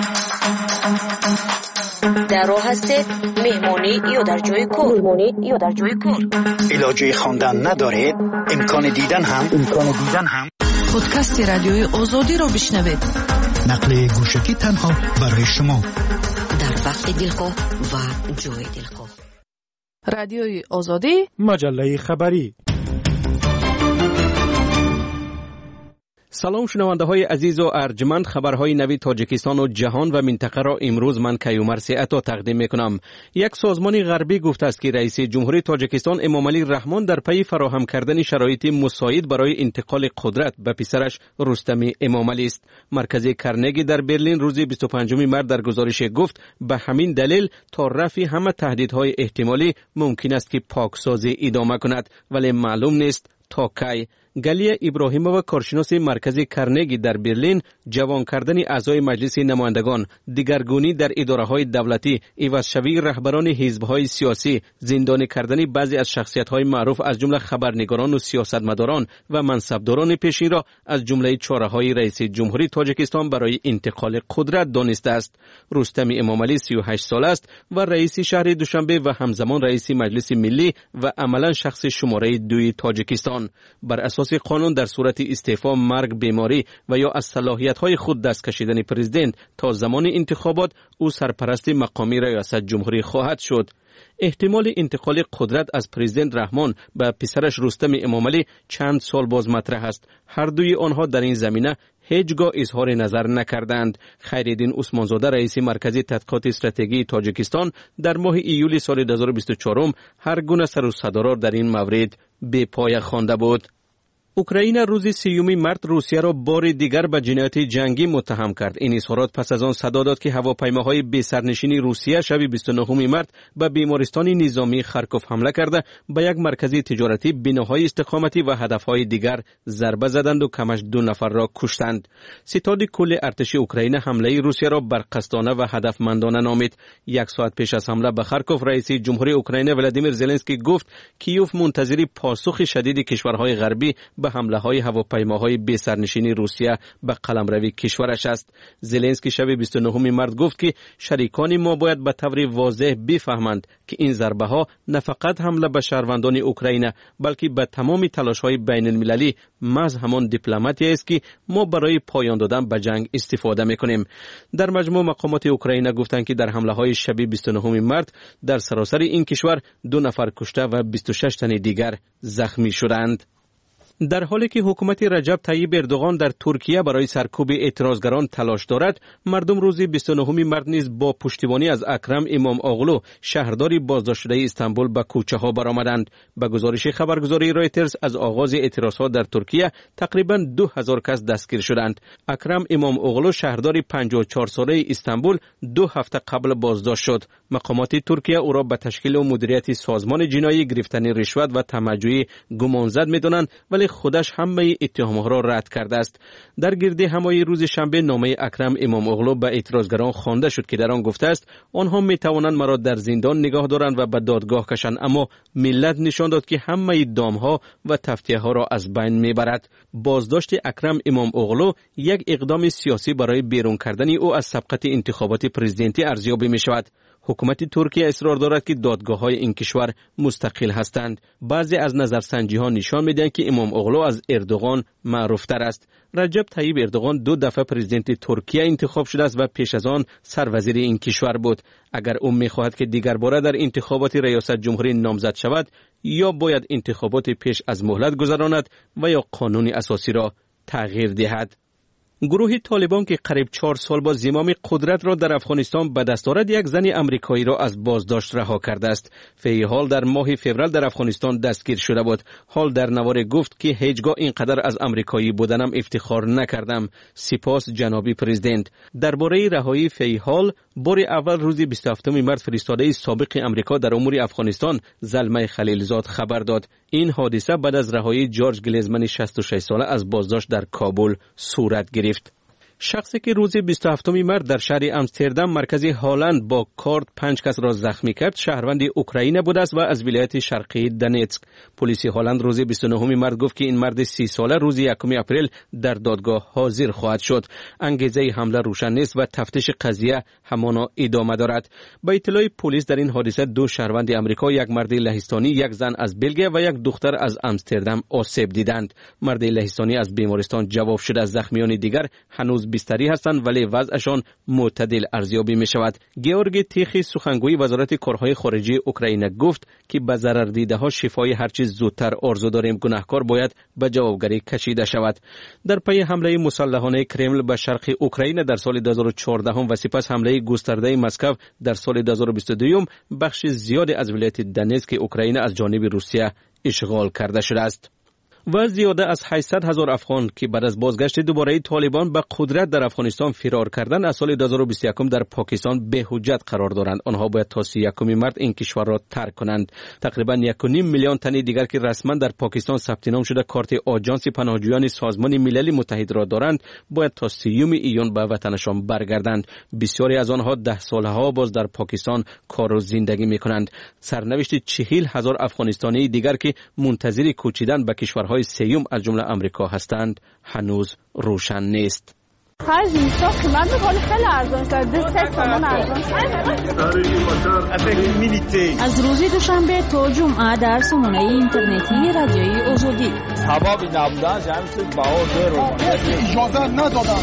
در راه هستید، مهمانی یا در جای کار. مهمانی یا در جای کار. علاجه خواندن ندارید، امکان دیدن هم امکان دیدن هم پادکست رادیوی آزادی را بشنوید. نقل گوشکی تنها برای شما در وقت دلخواه و جای دلخواه. رادیوی آزادی، مجله خبری. سلام شنونده های عزیز و ارجمند، خبرهای نوی تاجیکستان و جهان و منطقه را امروز من کیومر سیعتا تقدیم میکنم. یک سازمان غربی گفته است که رئیس جمهوری تاجیکستان امامعلی رحمان در پی فراهم کردن شرایط مساعد برای انتقال قدرت به پسرش رستم امامعلی است. مرکز کرنگی در برلین روز بیست و پنجم مارس در گزارش گفت به همین دلیل تا رفع همه تهدیدهای احتمالی ممکن است که پاکسازی ادامه کند، ولی معلوم نیست تا کی. گلیه ابراهیمووا، کارشناس مرکز کرنگی در برلین، جوان کردن اعضای مجلس نمایندگان، دیگرگونی در اداره‌های دولتی، عوض‌شوی رهبران حزب‌های سیاسی، زندانی کردن بعضی از شخصیت‌های معروف از جمله خبرنگاران و سیاستمداران و منصبداران پیشین را از جمله چاره‌های رئیس جمهوری تاجیکستان برای انتقال قدرت دانسته است. رستم امامعلی سی و هشت ساله است و رئیس شهر دوشنبه و همزمان رئیس مجلس ملی و عملاً شخص شماره دوی تاجیکستان. بر اساس قانون در صورت استعفا، مرگ، بیماری و یا از صلاحیت‌های خود دست کشیدن پرزیدنت تا زمان انتخابات، او سرپرست مقامی ریاست جمهوری خواهد شد. احتمال انتقال قدرت از پرزیدنت رحمان به پسرش رستم امامعلی چند سال باز مطرح است. هر دوی آنها در این زمینه هیچگاه اظهار نظر نکردند. خیرالدین عثمانزاده، رئیس مرکز تحقیقات استراتژی تاجیکستان، در ماه ایولی سال دو هزار و بیست و چهار هر گونه سر و صدا در این مورد به پای خوانده بود. اوکراین روز سیوم مارس روسیه را بار دیگر به جنایت جنگی متهم کرد. این اظهارات پس از آن صدا داد که هواپیماهای بی سرنشین روسیه شب بیست و نهم مارس به بیمارستان نظامی خارکوف حمله کرده، به یک مرکز تجارتی، بناهای استقامتی و هدفهای دیگر ضربه زدند و کمش دو نفر را کشتند. ستاد کل ارتش اوکراین حمله روسیه را برقصدانه و هدفمندانه نامید. یک ساعت پیش از حمله به خارکوف، رئیس جمهوری اوکراین ولادیمیر زلنسکی گفت کیوف منتظر پاسخ شدید کشورهای غربی به حمله های هواپیماهای بی سرنشین روسیه به قلمرو کشورش است. زلنسکی شب بیست و نهم مارس گفت که شریکان ما باید به طور واضح بفهمند که این ضربه ها نه فقط حمله به شهروندان اوکراین بلکه به تمام تلاش های بین المللی محض همان دیپلماتی است که ما برای پایان دادن به جنگ استفاده میکنیم. در مجموع مقامات اوکراین گفتند که در حمله های شب بیست و نهم مارس در سراسر این کشور دو نفر کشته و بیست و شش تن دیگر زخمی شدند. در حالی که حکومت رجب طیب اردوغان در ترکیه برای سرکوب اعتراضگران تلاش دارد، مردم روز بیست و نهم مارس نیز با پشتیبانی از اکرم امام اوغلو، شهرداری بازداشت شده استانبول، به کوچه ها برآمدند. به گزارش خبرگزاری رایترز، از آغاز اعتراضات در ترکیه تقریباً دو هزار کس دستگیر شدند. اکرم امام اوغلو، شهرداری پنجاه و چهار ساله استانبول، دو هفته قبل بازداشت شد. مقامات ترکیه او را به تشکیل و مدیریت سازمان جنایی، گرفتن رشوت و تمجید گمانزد می‌دانند، ولی خودش همه اتهامها را رد کرده است. در گرد همایی روز شنبه نامه اکرم امام اوغلو به اعتراضگران خوانده شد که در آن گفته است آنها می توانند مرا در زندان نگاه دارند و به دادگاه کشند، اما ملت نشان داد که همه دامها و تفتیه ها را از بین میبرد. بازداشت اکرم امام اوغلو یک اقدام سیاسی برای بیرون کردن او از سبقت انتخابات پرزیدنتی ارزیابی می شود. حکومت ترکیه اصرار دارد که دادگاه‌های این کشور مستقل هستند. بعضی از نظرسنجی‌ها نشان می‌دهند که امام اوغلو از اردوغان معروف‌تر است. رجب طیب اردوغان دو دفعه پرزیدنت ترکیه انتخاب شده است و پیش از آن سروزیر این کشور بود. اگر او می‌خواهد که دیگر باره در انتخابات ریاست جمهوری نامزد شود، یا باید انتخابات پیش از مهلت گذراند و یا قانون اساسی را تغییر دهد. گروه طالبان که قریب چهار سال با زمام قدرت را در افغانستان به دست آورد، یک زن امریکایی را از بازداشت رها کرده است. فی حال در ماه فوریه در افغانستان دستگیر شده بود. حال در نوار گفت که هیچگاه اینقدر از امریکایی بودنم افتخار نکردم. سپاس جنابی پرزیدنت. درباره رهایی فی حال بار اول روز بیست و هفتم مارس فرستاده سابق امریکا در امور افغانستان زلمه خلیلزاد خبر داد. این حادثه بعد از رهایی جورج گلیزمن شصت و شش ساله از بازداشت در کابل صورت گرفت. شخصی که روز بیست و هفتم مارس در شهر امستردام مرکز هالند با کارد پنج کس را زخمی کرد، شهروند اوکراین بود است و از ولایت شرقی دنیتسک. پلیس هالند روز بیست و نه مارس گفت که این مرد سی ساله روز یکم اپریل در دادگاه حاضر خواهد شد. انگیزه حمله روشن نیست و تفتیش قضیه همانا ادامه دارد. با اطلاع پلیس در این حادثه دو شهروند آمریکا، یک مرد لهستانی، یک زن از بلژیک و یک دختر از امستردام آسیب دیدند. مرد لهستانی از بیمارستان جواب شده، از زخمیان دیگر هنوز بستری هستند ولی وضعشان معتدل ارزیابی می شود. گیورگ تیخی سخنگوی وزارت کارهای خارجه اوکراین گفت که به ضرر دیده ها شفای هر چیز زودتر آرزو داریم. گناهکار باید به جوابگری کشیده شود. در پی حمله مسلحانه کرمل به شرق اوکراین در سال دو هزار و چهارده و سپس حمله گسترده مسکو در سال دو هزار و بیست و دو، بخش زیادی از ولایت دنیتسک اوکراین از جانب روسیه اشغال کرده شده است. و زیاده از هشتصد هزار افغان که بعد از بازگشت دوباره طالبان به قدرت در افغانستان فرار کردند، از سال دو هزار و بیست و یک در پاکستان به حجت قرار دارند. آنها باید تا سی و یکم مارس این کشور را ترک کنند. تقریبا یک و نیم میلیون تن دیگر که رسما در پاکستان ثبت نام شده کارت آژانس پناهجویان سازمان ملل متحد را دارند، باید تا سیوم ایون به وطنشان برگردند. بسیاری از آنها ده سالها باز در پاکستان کار و زندگی میکنند. سرنوشت چهل هزار افغانستانی دیگر که منتظر کوچیدن به کشورهای سیوم از جمله امریکا هستند هنوز روشن نیست. خرج میشد که من بخوام خیلی ارزان شد. دست تومن ارزان شد. از روز دوشنبه تا جمعه در سامانه اینترنتی رادیوی آزادی. هوا بی نبودن جمعیت باور رو اجازه ندادن.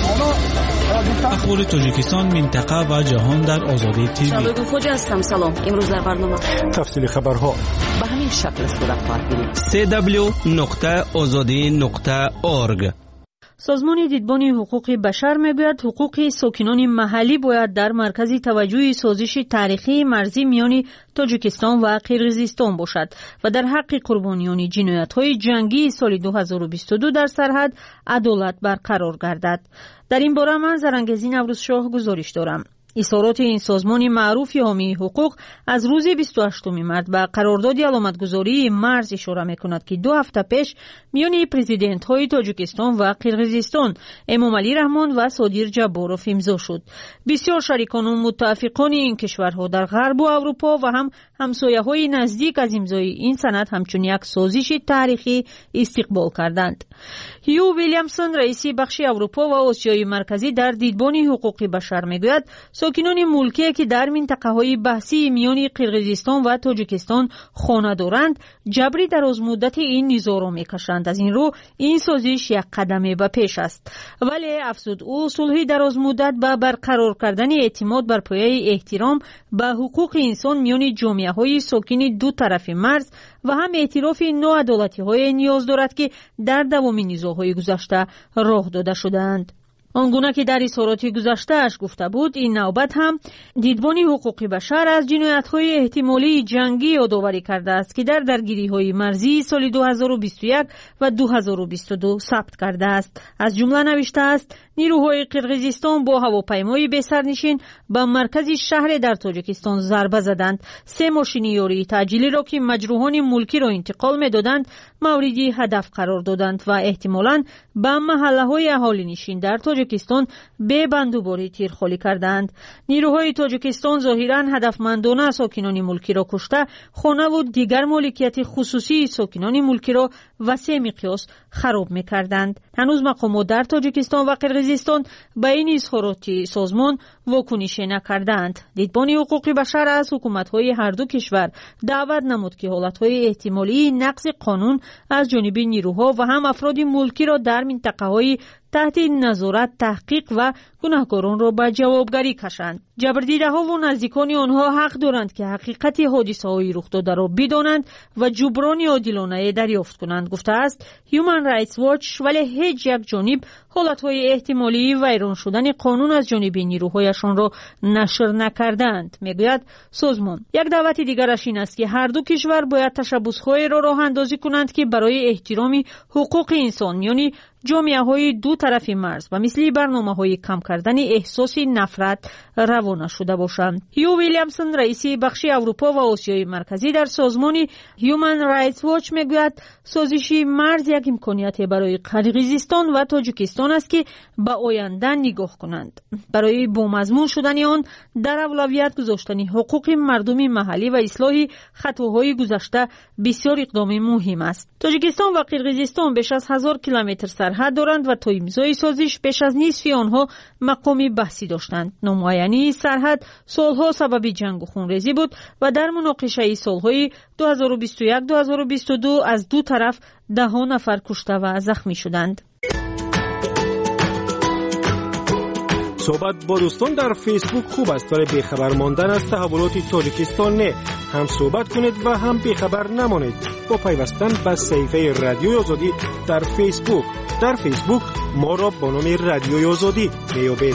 اخبار تاجیکستان، منطقه و جهان در آزادی تیوی. شبگو خوج هستم. سلام. امروز در برنامه تفصیل خبرها به همین شکل صورت خواهد گرفت. سی دبلیو نقطه آزادی نقطه اورگ. سازمان دیدبان حقوق بشر می‌گوید حقوق ساکنان محلی باید در مرکز توجه سازش تاریخی مرزی میان تاجیکستان و قرقیزستان باشد و در حق قربانیان جنایت‌های جنگی سال دو هزار و بیست و دو در سرحد عدالت برقرار گردد. در این باره من زرنگزی نوروز شاه گزارش دارم. اصرارات این سازمان معروف حامی حقوق از روز بیست و هشتم مارس به قرارداد علامتگذاری مرز اشاره می‌کند که دو هفته پیش میان پرزیدنت‌های تاجیکستان و قرقیزستان امامعلی رحمان و صادر جباروف امضا شد. بسیار شریکان و متفقان این کشورها در غرب و اروپا و هم همسایه‌های نزدیک از امضای این سند همچون یک سازش تاریخی استقبال کردند. هیو ویلیامسون رئیس بخش اروپا و آسیای مرکزی در دیدبان حقوق بشر میگوید ساکنان ملکی که در منطقه‌های بحثی میان قرقیزستان و تاجیکستان خانه دارند جبری دراز مدت این نزاع را میکشند. از این رو این سازش یک قدم به پیش است، ولی افزود او صلح دراز مدت به برقرار کردن اعتماد بر پایه احترام به حقوق انسان میان جامعه‌های ساکن دو طرف مرز و هم اعتراف ناعدالتی‌های نیاز دارد که در دوام نزاع‌های گذشته راه داده شدند. آنگونه که در اظهارات گذشته‌اش گفته بود، این نوبت هم دیدبان حقوق بشر از جنایت‌های احتمالی جنگی یادآوری کرده است که در درگیری‌های مرزی سال دو هزار و بیست و یک و دو هزار و بیست و دو ثبت کرده است. از جمله نوشته است نیروهای قرقیزستان با هواپیمای بسرنشین به مرکز شهر در تاجیکستان ضربه زدند. سه ماشین یاری تعجیلی را که مجروحان ملکی را انتقال می‌دادند موردی هدف قرار دادند و احتمالاً به محله‌های اهالی نشین در تاجیکستان به بندوباری تیرخواری کردند. نیروهای تاجیکستان ظاهراً هدفمندانه ساکنان ملکی را کشته، خانه و دیگر مالکیت خصوصی ساکنان ملکی را وسیع مقیاس خراب می‌کردند. هنوز مقامات در تاجیکستان و قرقیزستان به این اظهارات سازمان واکنش نکردند. دیدبان حقوق بشر از حکومت‌های هر دو کشور دعوت نمود که حالت‌های احتمالی نقض قانون از جانب نیروها و هم افراد ملکی را در منطقه‌های تحت نظارت تحقیق و گناهکاران را به جوابگری کشند. جبردیده ها و نزدیکان آنها حق دارند که حقیقت حادثه های رخ داده را بدانند و جبران عادلانه دریافت کنند، گفته است Human Rights Watch. ولی هیچ یک جانب حالتهای احتمالی ویران شدن قانون از جانب نیروهایشان را نشر نکردند. میگوید سازمان یک دعوت دیگرش این است که هر دو کشور باید تشبس‌های را راه اندازی کنند که برای احترام حقوق انسان یعنی جامعه های دو طرف مرز و مثل برنامه های کم کردن احساس نفرت روانه شده باشند. هیو ویلیامسون رئیس بخش اروپا و آسیای مرکزی در سازمان Human Rights Watch میگوید سازش مرز یک امکانیت برای قرقیزستان و تاجیکستان است که به آینده نگاه کنند. برای بامضمون شدن آن در اولویت گذاشتن حقوق مردم محلی و اصلاح خطاهای گذشته بسیار اقدام مهم است. تاجیکستان و قرقیزستان بیش از هزار کیلومتر سرحد دارند و تا امضای سازش بیش از نصف آنها مقام بحثی داشتند. نامعینی سرحد سالها سبب جنگ و خونریزی بود و در مناقشه سالهای دو هزار و بیست و یک دو هزار و بیست و دو از دو طرف ده ها نفر کشته و زخمی شدند. صحبت با دوستان در فیسبوک خوب است ولی بیخبر ماندن از تحولات تاجیکستان نه. هم صحبت کنید و هم بیخبر نمانید با پیوستن به صفحه رادیوی آزادی در فیسبوک. در فیسبوک ما را با نام رادیوی آزادی میابید.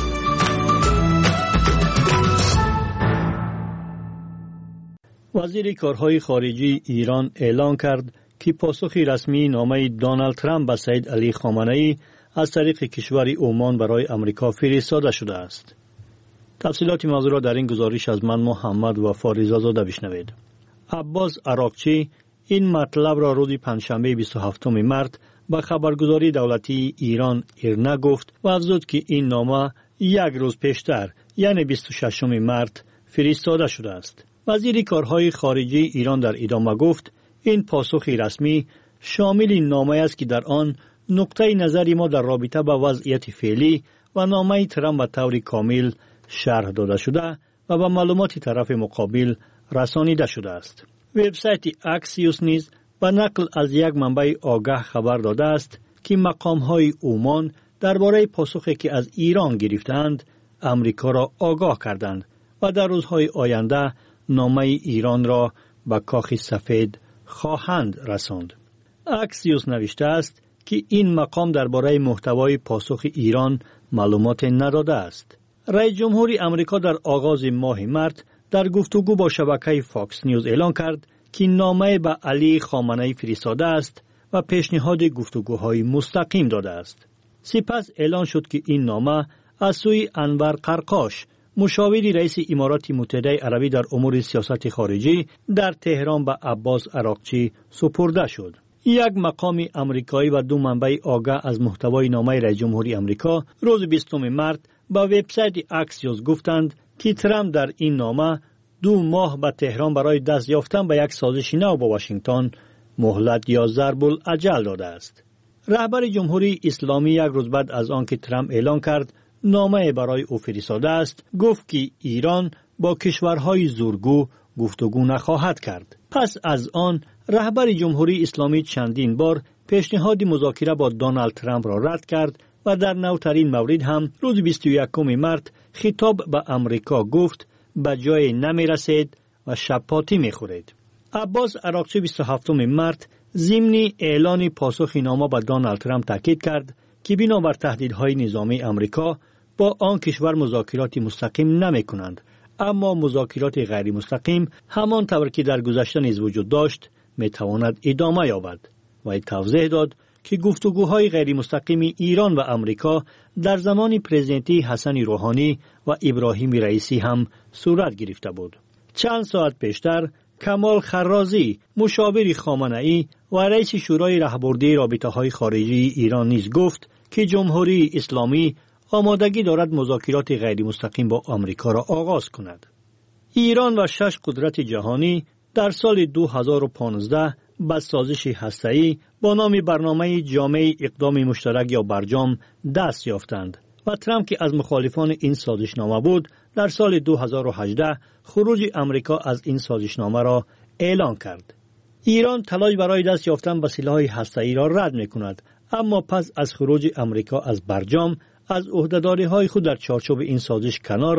وزیر کارهای خارجی ایران اعلام کرد که پاسخ رسمی نامه دونالد ترامپ به سید علی خامنه‌ای از طریق کشور عمان برای امریکا فرستاده شده است. تفصیلات موضوع را در این گزارش از من محمد و فاریزاده بشنوید. عباس عراقچی این مطلب را روز پنجشنبه بیست و هفتم مارس به خبرگزاری دولتی ایران ایرنا گفت و افزود که این نامه یک روز پیشتر یعنی بیست و ششم مارس فرستاده شده است. وزیر کارهای خارجی ایران در ادامه گفت این پاسخ رسمی شامل این نامه است که در آن نقطه نظری ما در رابطه با وضعیت فعلی و نامه ترامپ به طور کامل شرح داده شده و به معلومات طرف مقابل رسانیده شده است. وبسایت اکسیوس نیز به نقل از یک منبع آگاه خبر داده است که مقام‌های عمان درباره پاسخی که از ایران گرفتند امریکا را آگاه کردند و در روزهای آینده نامه ایران را به کاخ سفید خواهند رساند. اکسیوس نوشته است که این مقام درباره محتوای پاسخ ایران معلومات نداده است. رئیس جمهور امریکا در آغاز ماه مارس در گفتگو با شبکه فاکس نیوز اعلام کرد که نامه به علی خامنه‌ای فرستاده است و پیشنهاد گفتگوهای مستقیم داده است. سپس اعلان شد که این نامه از سوی انور قرقاش، مشاور رئیس امارات متحده عربی در امور سیاست خارجی، در تهران به عباس عراقچی سپرده شد. یک مقام امریکایی و دو منبع آگاه از محتوای نامه رئیس جمهوری امریکا روز بیستم مارس با وبسایت اکسیوس گفتند که ترامپ در این نامه دو ماه به تهران برای دست یافتن به یک سازش نو با واشنگتن مهلت یا ضرب الاجل داده است. رهبر جمهوری اسلامی یک روز بعد از آنکه ترامپ اعلان کرد نامه برای او فرستاده است، گفت که ایران با کشورهای زورگو گفتگو نخواهد کرد. پس از آن رهبر جمهوری اسلامی چندین بار پیشنهاد مذاکره با دونالد ترامپ را رد کرد و در نوترین مورد هم روز بیست و یکم مارس خطاب به امریکا گفت به جای نمی رسید و شپاتی می خورید. عباس عراقچی بیست و هفتم مارس ضمن اعلان پاسخ نامه به دونالد ترامپ تاکید کرد که بنابر تهدیدهای نظامی امریکا با آن کشور مذاکرات مستقیم نمی کنند، اما مذاکرات غیر مستقیم همان طور که در گذشته نیز وجود داشت می تواند ادامه یابد. و توضیح داد که گفتگوهای غیر مستقیم ایران و امریکا در زمان پرزیدنتی حسن روحانی و ابراهیم رئیسی هم صورت گرفته بود. چند ساعت پیشتر کمال خرازی، مشاور خامنه‌ای و رئیس شورای راهبردی رابطه‌های خارجی ایران نیز گفت که جمهوری اسلامی آمادگی دارد مذاکرات غیر مستقیم با آمریکا را آغاز کند. ایران و شش قدرت جهانی در سال دو هزار و پانزده به سازش هسته‌ای با نام برنامه جامع اقدام مشترک یا برجام دست یافتند و ترامپ که از مخالفان این سازشنامه بود در سال دو هزار و هجده خروج امریکا از این سازشنامه را اعلان کرد. ایران تلاش برای دست یافتن به سلاح هسته‌ای را رد می‌کند، اما پس از خروج امریکا از برجام از عهده‌داری‌های خود در چارچوب این سازش کنار رفت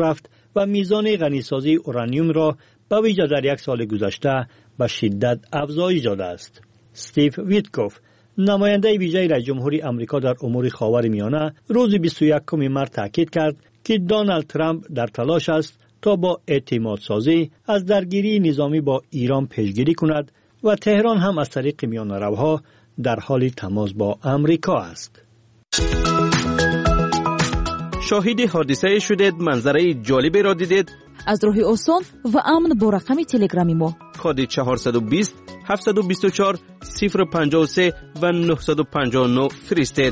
و میزان غنیسازی اورانیوم را به ویژه در یک سال گذشته به شدت افزایش داده است. استیو ویتکوف، نماینده ویژه رئیس جمهوری آمریکا در امور خاورمیانه، روز بیست و یکم مارس تاکید کرد که دونالد ترامپ در تلاش است تا با اعتماد سازی از درگیری نظامی با ایران پیشگیری کند و تهران هم از طریق میانه‌روها در حال تماس با آمریکا است. شاهد حادثه شدید، منظره جالبی را دیدید؟ از راه آسان و امن با رقم تلگرامی ما کد چهارصد و بیست هفتصد و بیست و چهار صفر پنجاه و سه و نهصد و پنجاه و نه فرستید.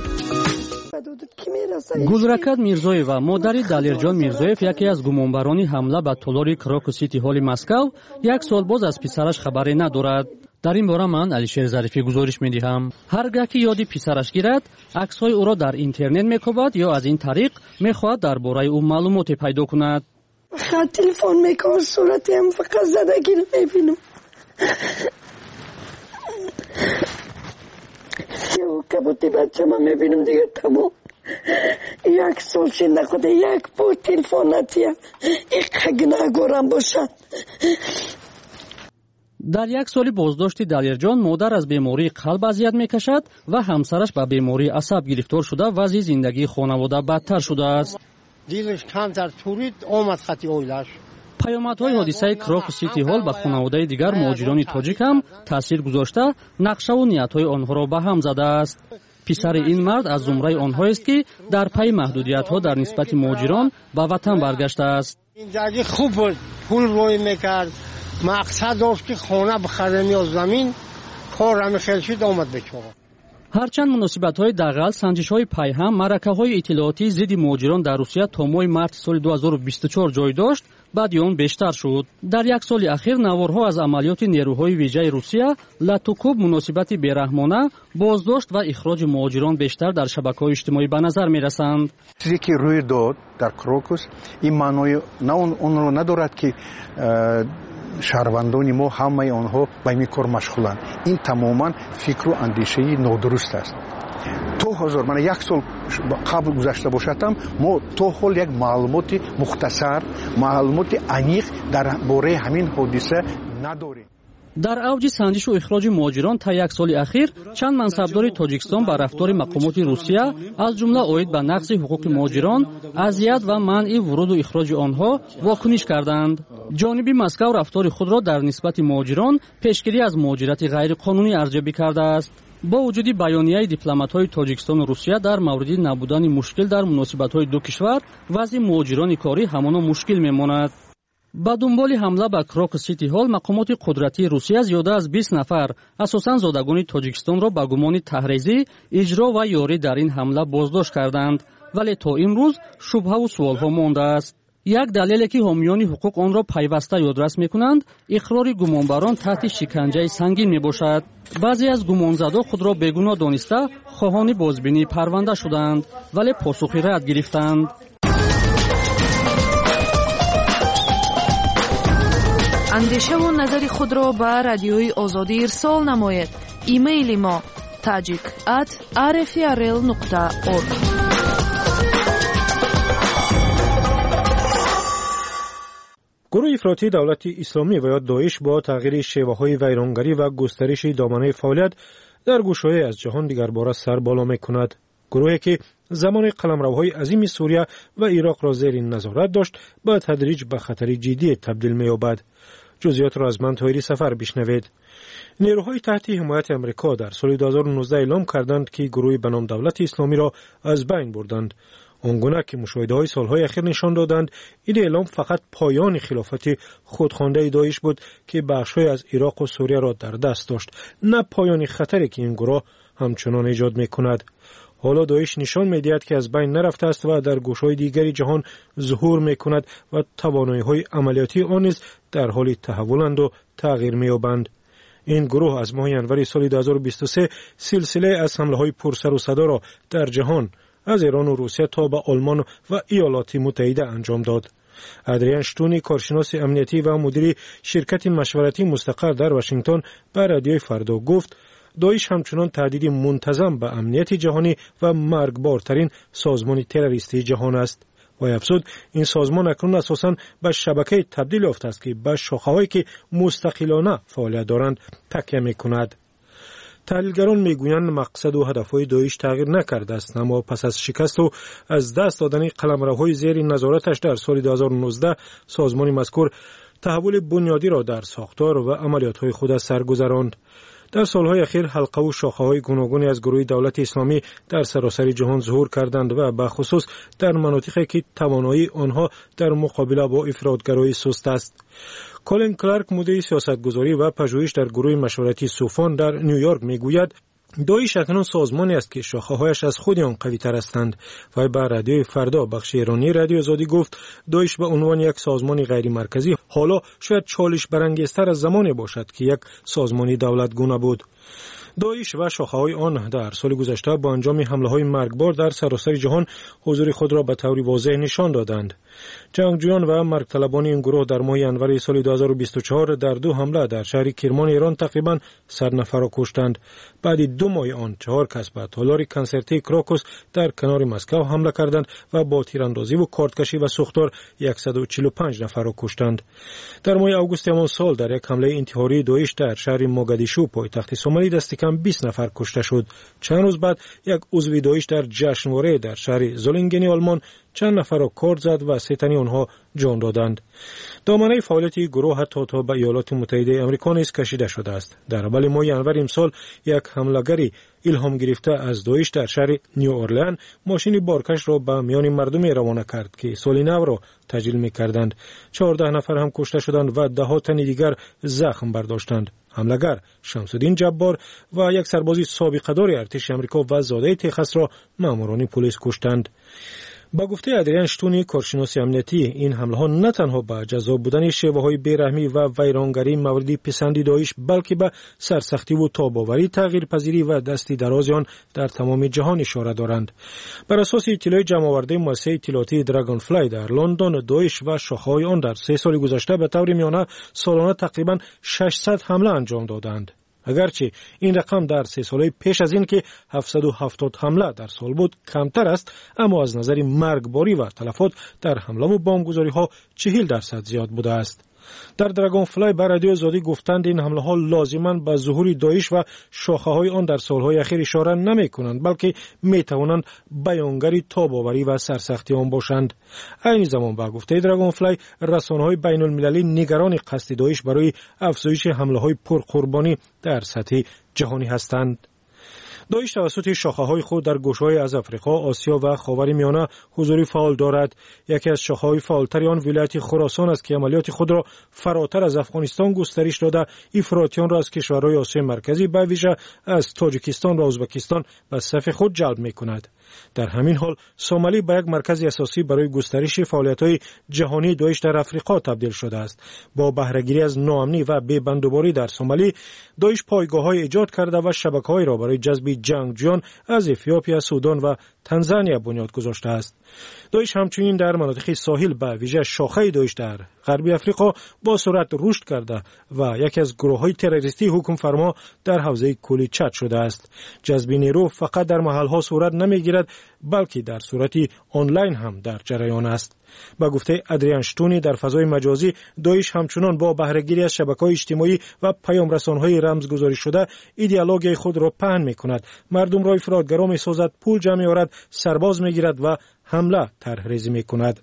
گلرکت میرزویeva مادری далерҷон мирзоев яке аз гумонбарони ҳамла ба толори крокус сити ҳоли Москав як сол боз аз писараш хабаре надорад. дар ин бора ман Алишер Зарифӣ гузориш медиҳам. ҳар гаҳ ки ёди писараш гирад, аксҳои ӯро дар интернет мекобад ё аз ин тариқ мехоҳад дар бораи ӯ маълумоте пайдо кунад. خط تلفن میکنم صورتی هم فقط زدگی رو میبینم. سیاه و کبوتی بچه من میبینم دیگه تمام. یک سال شد نخوده یک بار تلفن نتیم یک خگنه گرم باشد. дар як соли боздошти далерҷон модар аз бемории қалб азият мекашад ва ҳамсараш ба бемории асаб гирифтор шуда вазъи зиндагии хонавода бадтар шудааст. دلش کمتر تورید آمد خطی اویلش. پیامدهای حادثه کراکوس سیتی هال به خانواده دیگر مهاجران تاجیک هم تاثیر گذاشته، نقشه و نیت‌های آنها را به هم زده است. پسر این مرد از زمره آنهایی است که در پی محدودیت‌ها در نسبت مهاجران به وطن برگشته است. زندگی خوب بود، پول روی میکرد، مقصد داشت که خانه بخره یا زمین، کارم خیلی شد آمد بچه‌ها. ҳарчанд муносибатҳои дағал, санҷишҳои пайҳам, маъракаҳои иттилооти зидди муҳоҷирон дар Русия то моҳи марти соли ду ҳазору бисту чор ҷой дошт, баъди он бештар шуд. дар як соли ахир наворҳо аз амалиёти нерӯҳои виҷаи Русия латукуб муносибати бераҳмона, боздошт ва ихроҷи муҳоҷирон бештар дар шабакаҳои иҷтимоӣ ба назар мерасанд. чизе ки рӯй дод дар крокус ин маънои онро надорад ки шаҳрвандони мо ҳамаи онҳо ба ин кор машғуланд. ин тамоман фикру андешаи нодуруст аст. то ҳозир мана як сол қабл гузашта бошадам, мо то ҳол як маълумоти мухтасар, маълумоти аниқ дар бораи ҳамин ҳодиса надорем. дар авҷи санҷишу ихроҷи муҳоҷирон та як соли ахир чанд мансабдори тоҷикистон ба рафтори мақомоти Русия аз ҷумла оид ба нақзи ҳуқуқи муҳоҷирон, азият ва манъи вуруду ихроҷи онҳо вокуниш карданд. ҷониби Москав рафтори худро дар нисбати муҳоҷирон пешгирӣ аз муҳоҷирати ғайриқонунӣ арзёбӣ кардааст. бо вуҷуди баёнияи дипломатҳои Тоҷикистону Русия дар мавриди набудани мушкил дар муносибатҳои ду кишвар, вазъи муҳоҷирони корӣ ҳамоно мушкил мемонад. ба дунболи ҳамла ба крокус сити ҳол мақомоти қудратии Русия зиёда аз бист нафар, асосан зодагони Тоҷикистонро ба гумони таҳризӣ, иҷро ва ёрӣ дар ин ҳамла боздошт карданд, вале то имрӯз шубҳаву суолҳо мондааст. як далеле ки ҳомиёни ҳуқуқ онро пайваста ёдрас мекунанд, иқрори гумонбарон таҳти шиканҷаи сангин мебошад. баъзе аз гумонзадо худро бегуноҳ дониста хоҳони бозбинии парванда шуданд, вале посухи рад гирифтанд. андешаву назари худро ба радиои озодӣ ирсол намоед. имейли мо tajik at r f r l нуқта org. گروه افراطی دولت اسلامی و یا داعش با تغییر شیوه‌های ویرانگری و گسترش دامنه فعالیت در گوشه‌های از جهان دیگر باره سر بالا می‌کند. گروهی که زمان قلمروهای عظیم سوریه و عراق را زیر نظارت داشت، با تدریج به خطر جدی تبدیل می‌یابد. جزئیات را از من طاهری سفر بشنوید. نیروهای تحت حمایت آمریکا در سال دو هزار و نوزده اعلام کردند که گروهی به نام دولت اسلامی را از بین بردند. آنگونه که مشاهده‌های سالهای اخیر نشان دادند این اعلام فقط پایان خلافت خودخوانده داعش بود که بخش‌های از عراق و سوریه را در دست داشت، نه پایان خطری که این گروه همچنان ایجاد می‌کند. حالا داعش نشان می‌دهد که از بین نرفته است و در گوشه‌های دیگری جهان ظهور می‌کند و توانایی‌های عملیاتی آن نیز در حال تحولند و تغییر می‌یابند. این گروه از ماه ژانویه سال دو هزار و بیست و سه سلسله از حمله‌های پرسر و صدا را در جهان از ایران و روسیه تا به آلمان و ایالات متحده انجام داد. ادریان شتونی، کارشناس امنیتی و مدیر شرکت مشورتی مستقر در واشنگتن، به رادیوی فردا گفت داعش همچنان تهدید منتظم به امنیت جهانی و مرگبارترین سازمان تروریستی جهان است. و افزود این سازمان اکنون اساساً به شبکه تبدیل یافته است که به شاخه‌هایی که مستقلانه فعالیت دارند تکیه می‌کند. تحلیلگران میگویند مقصد و هدفهای داعش تغییر نکرده است، اما پس از شکست و از دست دادن قلمروهای زیر نظارتش در سال دو هزار و نوزده سازمان مذکور تحول بنیادی را در ساختار و عملیات‌های خود سرگذراند. در سالهای اخیر حلقه و شاخه‌های گوناگونی از گروه دولت اسلامی در سراسر جهان ظهور کردند و به خصوص در مناطقی که توانایی آنها در مقابله با افراطگرایی سست است. کولین کلارک مدیر سیاستگذاری و پژوهش در گروه مشورتی سوفان در نیویورک میگوید داعش اکنون سازمانی است که شاخه‌هایش از خود آن قوی‌تر هستند و به رادیوی فردا بخش ایرانی رادیو آزادی گفت داعش به عنوان یک سازمان غیر مرکزی حالا شاید چالش برانگیزتر از زمانی باشد که یک سازمانی دولتگونه بود. داعش و شاخه‌های آن در سال گذشته با انجام حمله‌های مرگبار در سراسر جهان حضور خود را به طور واضح نشان دادند. جنگجویان و مرگطلبان این گروه در ماه ژانویه سال دو هزار و بیست و چهار در دو حمله در شهر کرمان ایران تقریباً صد نفر را کشتند. بعد دو ماه آن چهار کس به تالار کنسرتی کراکوس در کنار مسکو حمله کردند و با تیراندازی و کارتکشی و سوختار صد و چهل و پنج نفر را کشتند. در ماه آگوست همان سال در یک حمله انتحاری داعش در شهر موگادیشو پایتخت سومالی دست کم بیست نفر کشته شد. چند روز بعد یک عضو داعش در جشنواره در شهر زولینگن آلمان چند نفر را کارت زد و سه تن آنها جان دادند. دامنه فعالیت گروه حتی تا به ایالات متحده آمریکا نیز کشیده شده است. در اول ماه ژانویه امسال یک حمله‌گری الهام گرفته از داعش در شهر نیو اورلئان ماشین بارکش را به میان مردم روانه کرد که سال نو را تجلیل می‌کردند. چهارده نفر هم کشته شدند و ده ها تن دیگر زخم برداشتند. حمله‌گر شمس‌الدین جبار و یک سرباز سابقه دار ارتش آمریکا و زاده تگزاس را ماموران پلیس کشتند. با گفته ادریان شتونی کارشناس امنیتی این حمله ها نه تنها به جذاب بودن شیوه های بیرحمی و ویرانگری موردی پسندی داعش بلکه به سرسختی و تاب‌آوری تغییرپذیری و دستی دراز آن در تمام جهان اشاره دارند. بر اساس اطلاع جمع آورده مؤسسه اطلاعاتی دراگون فلای در لندن داعش و شاخه‌های آن در سه سال گذشته به طور میانه سالانه تقریبا ششصد حمله انجام دادند. اگرچه این رقم در سه ساله پیش از این که هفتصد و هفتاد حمله در سال بود کمتر است، اما از نظر مرگباری و تلفات در حمله و بمبگذاری ها چهل درصد زیاد بوده است. در دراگون فلای بر رادیو آزادی گفتند این حمله ها لازماً به ظهور داعش و شاخه های آن در سالهای اخیر اشاره نمی کنند بلکه می توانند بیانگری تاب‌آوری و سرسختی آن باشند. این زمان با گفته دراگون فلای رسانه های بین المللی نگران قصد داعش برای افزایش حمله های پرقربانی در سطح جهانی هستند. داعش توسط شاخه‌های خود در گوشه‌های از افریقا، آسیا و خاورمیانه حضوری فعال دارد. یکی از شاخه‌های فعالتر آن ولایت خراسان است که عملیات خود را فراتر از افغانستان گسترش داده افراطیان را از کشورهای آسیای مرکزی به ویژه از تاجیکستان و ازبکستان به صف خود جلب می‌کند. در همین حال سومالی به یک مرکز اساسی برای گسترش فعالیت‌های جهانی داعش در افریقا تبدیل شده است. با بهره‌گیری از ناامنی و بی‌بندوباری در سومالی، داعش پایگاه‌های ایجاد کرده و شبکه‌هایی را برای جذب جنگجویان از افیوپیا، سودان و تانزانیا بنیاد گذاشته است. داعش همچنین در مناطق ساحل به ویژه شاخه داعش در غربی افریقا با سرعت رشد کرده و یکی از گروه‌های تروریستی حکم فرما در حوزه کولی چاد شده است. جذب نیرو فقط در محل‌ها صورت نمی‌گیرد بلکه در صورت آنلاین هم در جریان است. با گفته ادریان شتونی در فضای مجازی داعش همچنان با بهره‌گیری از شبکه‌های اجتماعی و پیام رسان‌های رمزگذاری شده ایدئولوژی خود را پهن می‌کند، مردم را افراطگرا می‌سازد، پول جمع می‌آورد، سرباز می‌گیرد و حمله طرح‌ریزی می‌کند.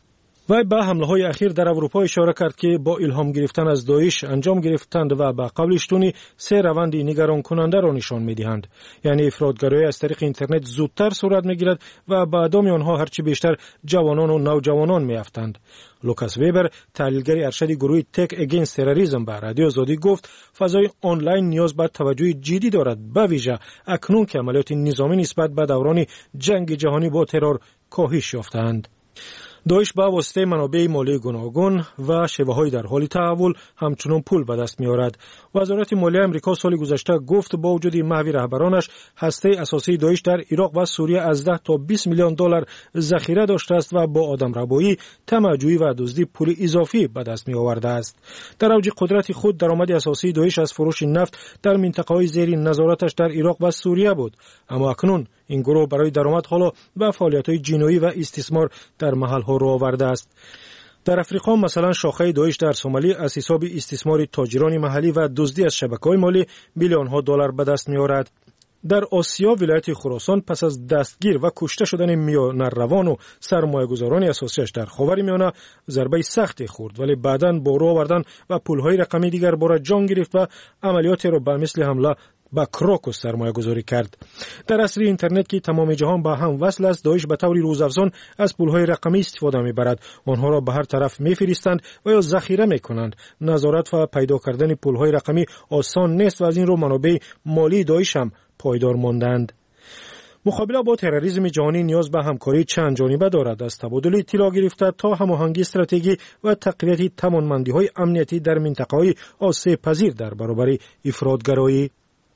وی به حمله‌های اخیر در اروپا اشاره کرد که با الهام گرفتن از داعش انجام گرفتند و به قول شتونی سه روند نگران کننده را نشان می‌دهند. یعنی افراطگرایی از طریق اینترنت زودتر صورت می‌گیرد و به ادامه آنها هرچی بیشتر جوانان و نوجوانان می‌افتند. لوکاس ویبر تحلیلگر ارشد گروه تک اگینست تروریسم به رادیو آزادی گفت فضای آنلاین نیاز به توجه جدی دارد، به ویژه اکنون که عملیات نظامی نسبت به دوران جنگ جهانی با ترور کاهش یافته‌اند. داعش با واسطه منابع مالی گوناگون و شیوه‌های در حال تحول همچنان پول به دست می‌آورد. وزارت مالیه آمریکا سال گذشته گفت با وجود محو رهبرانش هسته اساسی داعش در عراق و سوریه از ده تا بیست میلیون دلار ذخیره داشته است و با آدمربایی، طمع‌جویی و دزدی پول اضافی به دست می‌آورده است. در اوج قدرت خود درآمد اساسی داعش از فروش نفت در منطقه‌های زیر نظارتش در عراق و سوریه بود، اما اکنون این گروه برای درآمد حالا به فعالیت‌های جنایی و استثمار در محل‌ها راه آورده است. در افریقا مثلا شاخه داعش در سومالی از حساب استثمار تاجران محلی و دزدی از شبکه‌های مالی میلیون‌ها دلار به دست می‌آورد. در آسیا ولایت خراسان پس از دستگیر و کشته شدن میانروان و سرمایه‌گذاران اساسیش در خاورمیانه ضربه سختی خورد، ولی بعداً با راه آوردن و پول‌های رقمی دیگر بار جان گرفت و عملیاتی را به مثل حمله با کراکوس سرمایه گذاری کرد. در عصر اینترنت که تمام جهان با هم وصل است، داعش به طور روزافزون از پولهای رقمی استفاده می‌برد. آنها را به هر طرف می‌فرستند و یا ذخیره می‌کنند. نظارت و پیدا کردن پولهای رقمی آسان نیست و از این رو منابع مالی داعش هم پایدار ماندند. مقابله با تروریسم جهانی نیاز به همکاری چند جانبه دارد، از تبادل اطلاع گرفته تا هماهنگی استراتژی و تقویت توانمندی‌های امنیتی در منطقه‌های آسیب پذیر در برابر افراطگرایی.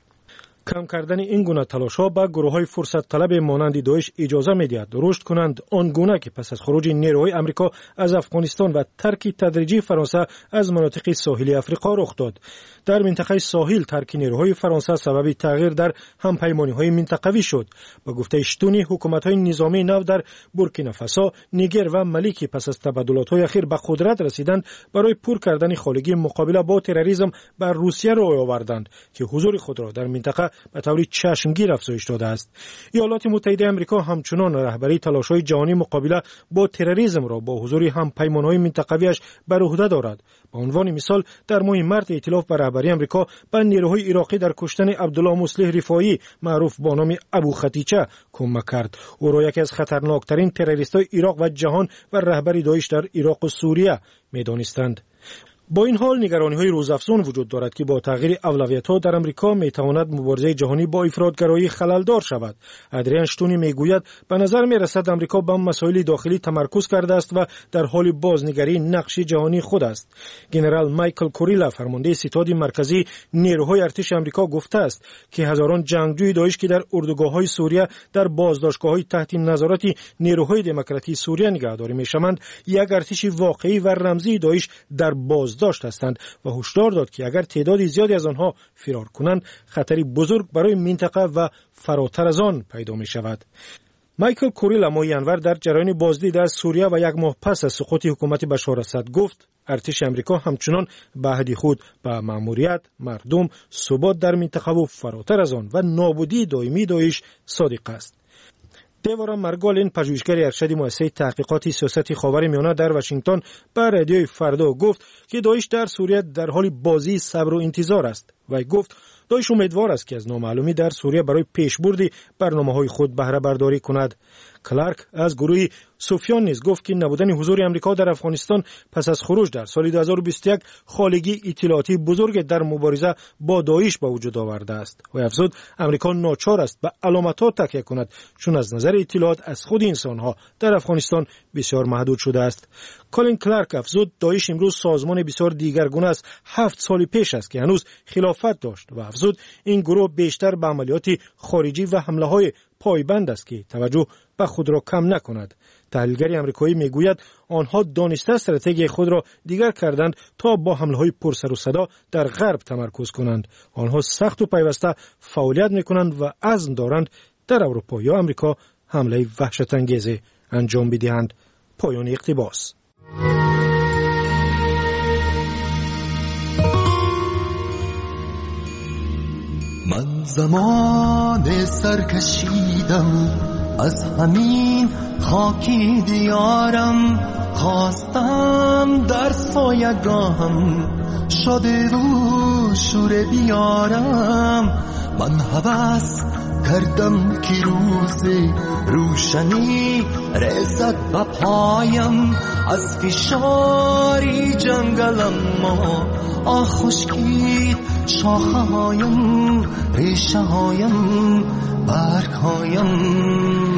کم کردن این گونه تلاش‌ها به گروه‌های فرصت طلب مانند داعش اجازه می‌دهد رشد کنند، آن گونه که پس از خروج نیروهای آمریکا از افغانستان و ترک تدریجی فرانسه از مناطق ساحلی آفریقا رخ داد. در منطقه ساحل ترک نیروهای فرانسه سبب تغییر در همپیمانی‌های منطقوی شد. با گفته شتونی حکومت‌های نظامی نو در بورکینافاسو، نیگر و مالی که پس از تبادلات‌های اخیر به قدرت رسیدند، برای پر کردن خالگی مقابله با تروریسم بر روسیه راه آوردند که حضور خود را در منطقه به طور چشمگیر افزایش داده است. ایالات متحده آمریکا همچنان رهبری تلاش‌های جهانی مقابله با تروریسم را با حضور همپیمان‌های منطقویش بر عهده دارد. به عنوان مثال در ماه مارس ائتلاف بر رهبری آمریکا به نیروهای عراقی در کشتن عبدالله مصلح رفاعی معروف با نام ابو خطیچه کمک کرد. او را یکی از خطرناکترین تروریست‌های عراق و جهان و رهبری داعش در عراق و سوریه می‌دانستند. با این حال نگرانی‌های روزافزون وجود دارد که با تغییر اولویت‌ها در آمریکا می‌تواند مبارزه جهانی با افراطگرایی خلل‌دار شود. ادریان شتونی می‌گوید به نظر می‌رسد آمریکا به مسائل داخلی تمرکز کرده است و در حال بازنگری نقش جهانی خود است. ژنرال مایکل کوریلا فرمانده ستاد مرکزی نیروهای ارتش آمریکا گفته است که هزاران جنگجوی داعش که در اردوگاه‌های سوریه در بازداشتگاه‌های تحت نظارت نیروهای دموکراتی سوریه نگهداری می‌شوند، یک ارتش واقعی و رمزی داعش در باز داشت هستند و هشدار داد که اگر تعداد زیادی از آنها فرار کنند خطری بزرگ برای منطقه و فراتر از آن پیدا می شود. مایکل کوریلا ماه ینور در جریان بازدید از سوریه و یک ماه پس از سقوط حکومت بشار الاسد گفت ارتش آمریکا همچنان به عهد خود به مأموریت، مردم، ثبات در منطقه و فراتر از آن و نابودی دائمی داعش صادق است. دیوارا مرگالین پژوهشگر ارشد مؤسسه تحقیقات سیاست خاورمیانه در واشنگتن به رادیوی فردا گفت که داعش در سوریه در حال بازی صبر و انتظار است و گفت داعش امیدوار است که از نامعلومی در سوریه برای پیشبرد برنامه‌های خود بهره برداری کند. کلارک از گروه سوفیان نیز گفت که نبودن حضور آمریکا در افغانستان پس از خروج در سال دو هزار و بیست و یک خالگی اطلاعاتی بزرگ در مبارزه با داعش به وجود آورده است و افزود آمریکا ناچار است به علامت‌ها تکیه کند چون از نظر اطلاعات از خود انسان‌ها در افغانستان بسیار محدود شده است. کالین کلارک افزود داعش امروز سازمان بسیار دیگرگونه است هفت سال پیش است که هنوز خلافت داشت و افزود این گروه بیشتر به عملیات خارجی و حمله‌های پایبند است که توجه به خود را کم نکند. تحلیلگری آمریکایی میگوید آنها دانسته استراتژی خود را دیگر کردند تا با حمله‌های پرسر و صدا در غرب تمرکز کنند. آنها سخت و پیوسته فعالیت میکنند و عزم دارند در اروپا یا آمریکا حمله وحشت انگیز انجام بدهند. پایان اقتباس. من زمان سرکشیدم از همین خاکی دیارم، خواستم در سایگاهم شده رو شور بیارم. من هوس کردم که روز روشنی رسد به پایم، از فشاری جنگلم ما آه خشکید شاخه هایم، ریشه هایم، برگ هایم.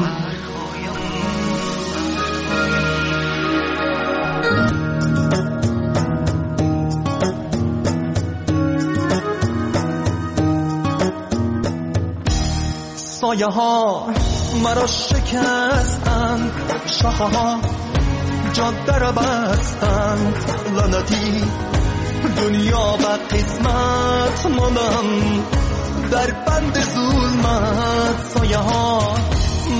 سایه ها مرا شکستند، شاخه ها جاده را بستند. لعنتی دنیا و قسمت ماندم در بند ظلمت. سایه ها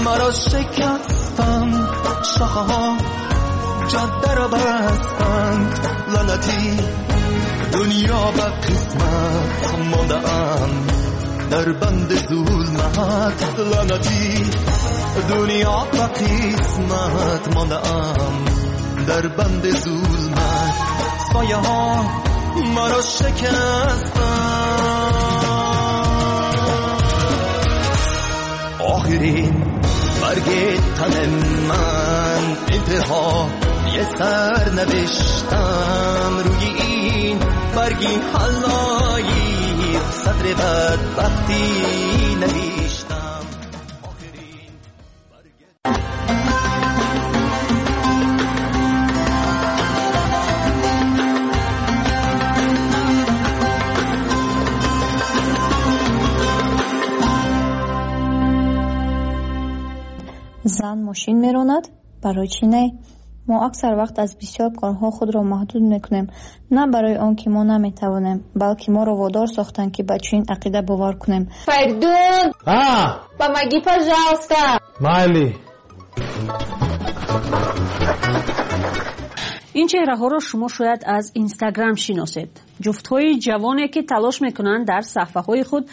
مرا شکستند، شاخه ها جاده را بستند، لعنتی دنیا به قسمت مانده‌ام در بند ظلمت، لعنتی دنیا به قسمت مانده‌ام در بند ظلمت. سایه ها مرا شکستند، آخرین برگ تن من انتها یه سر نوشتم روی این برگی حلایی صدر بدبختی نوشتم. زن ماشین میراند؟ برای چی نه؟ ما اکثر وقت از بسیار کارها خود را محدود میکنیم، نه برای آن که ما نمیتوانیم، بلکه ما را وادار ساختن که به چین عقیده باور کنیم. Perdón. Ah. Помоги, пожалуйста. Майли. این چهره ها را شما شاید از اینستاگرام شناسید. جفت‌های جوانی که تلاش میکنند در صفحه های خود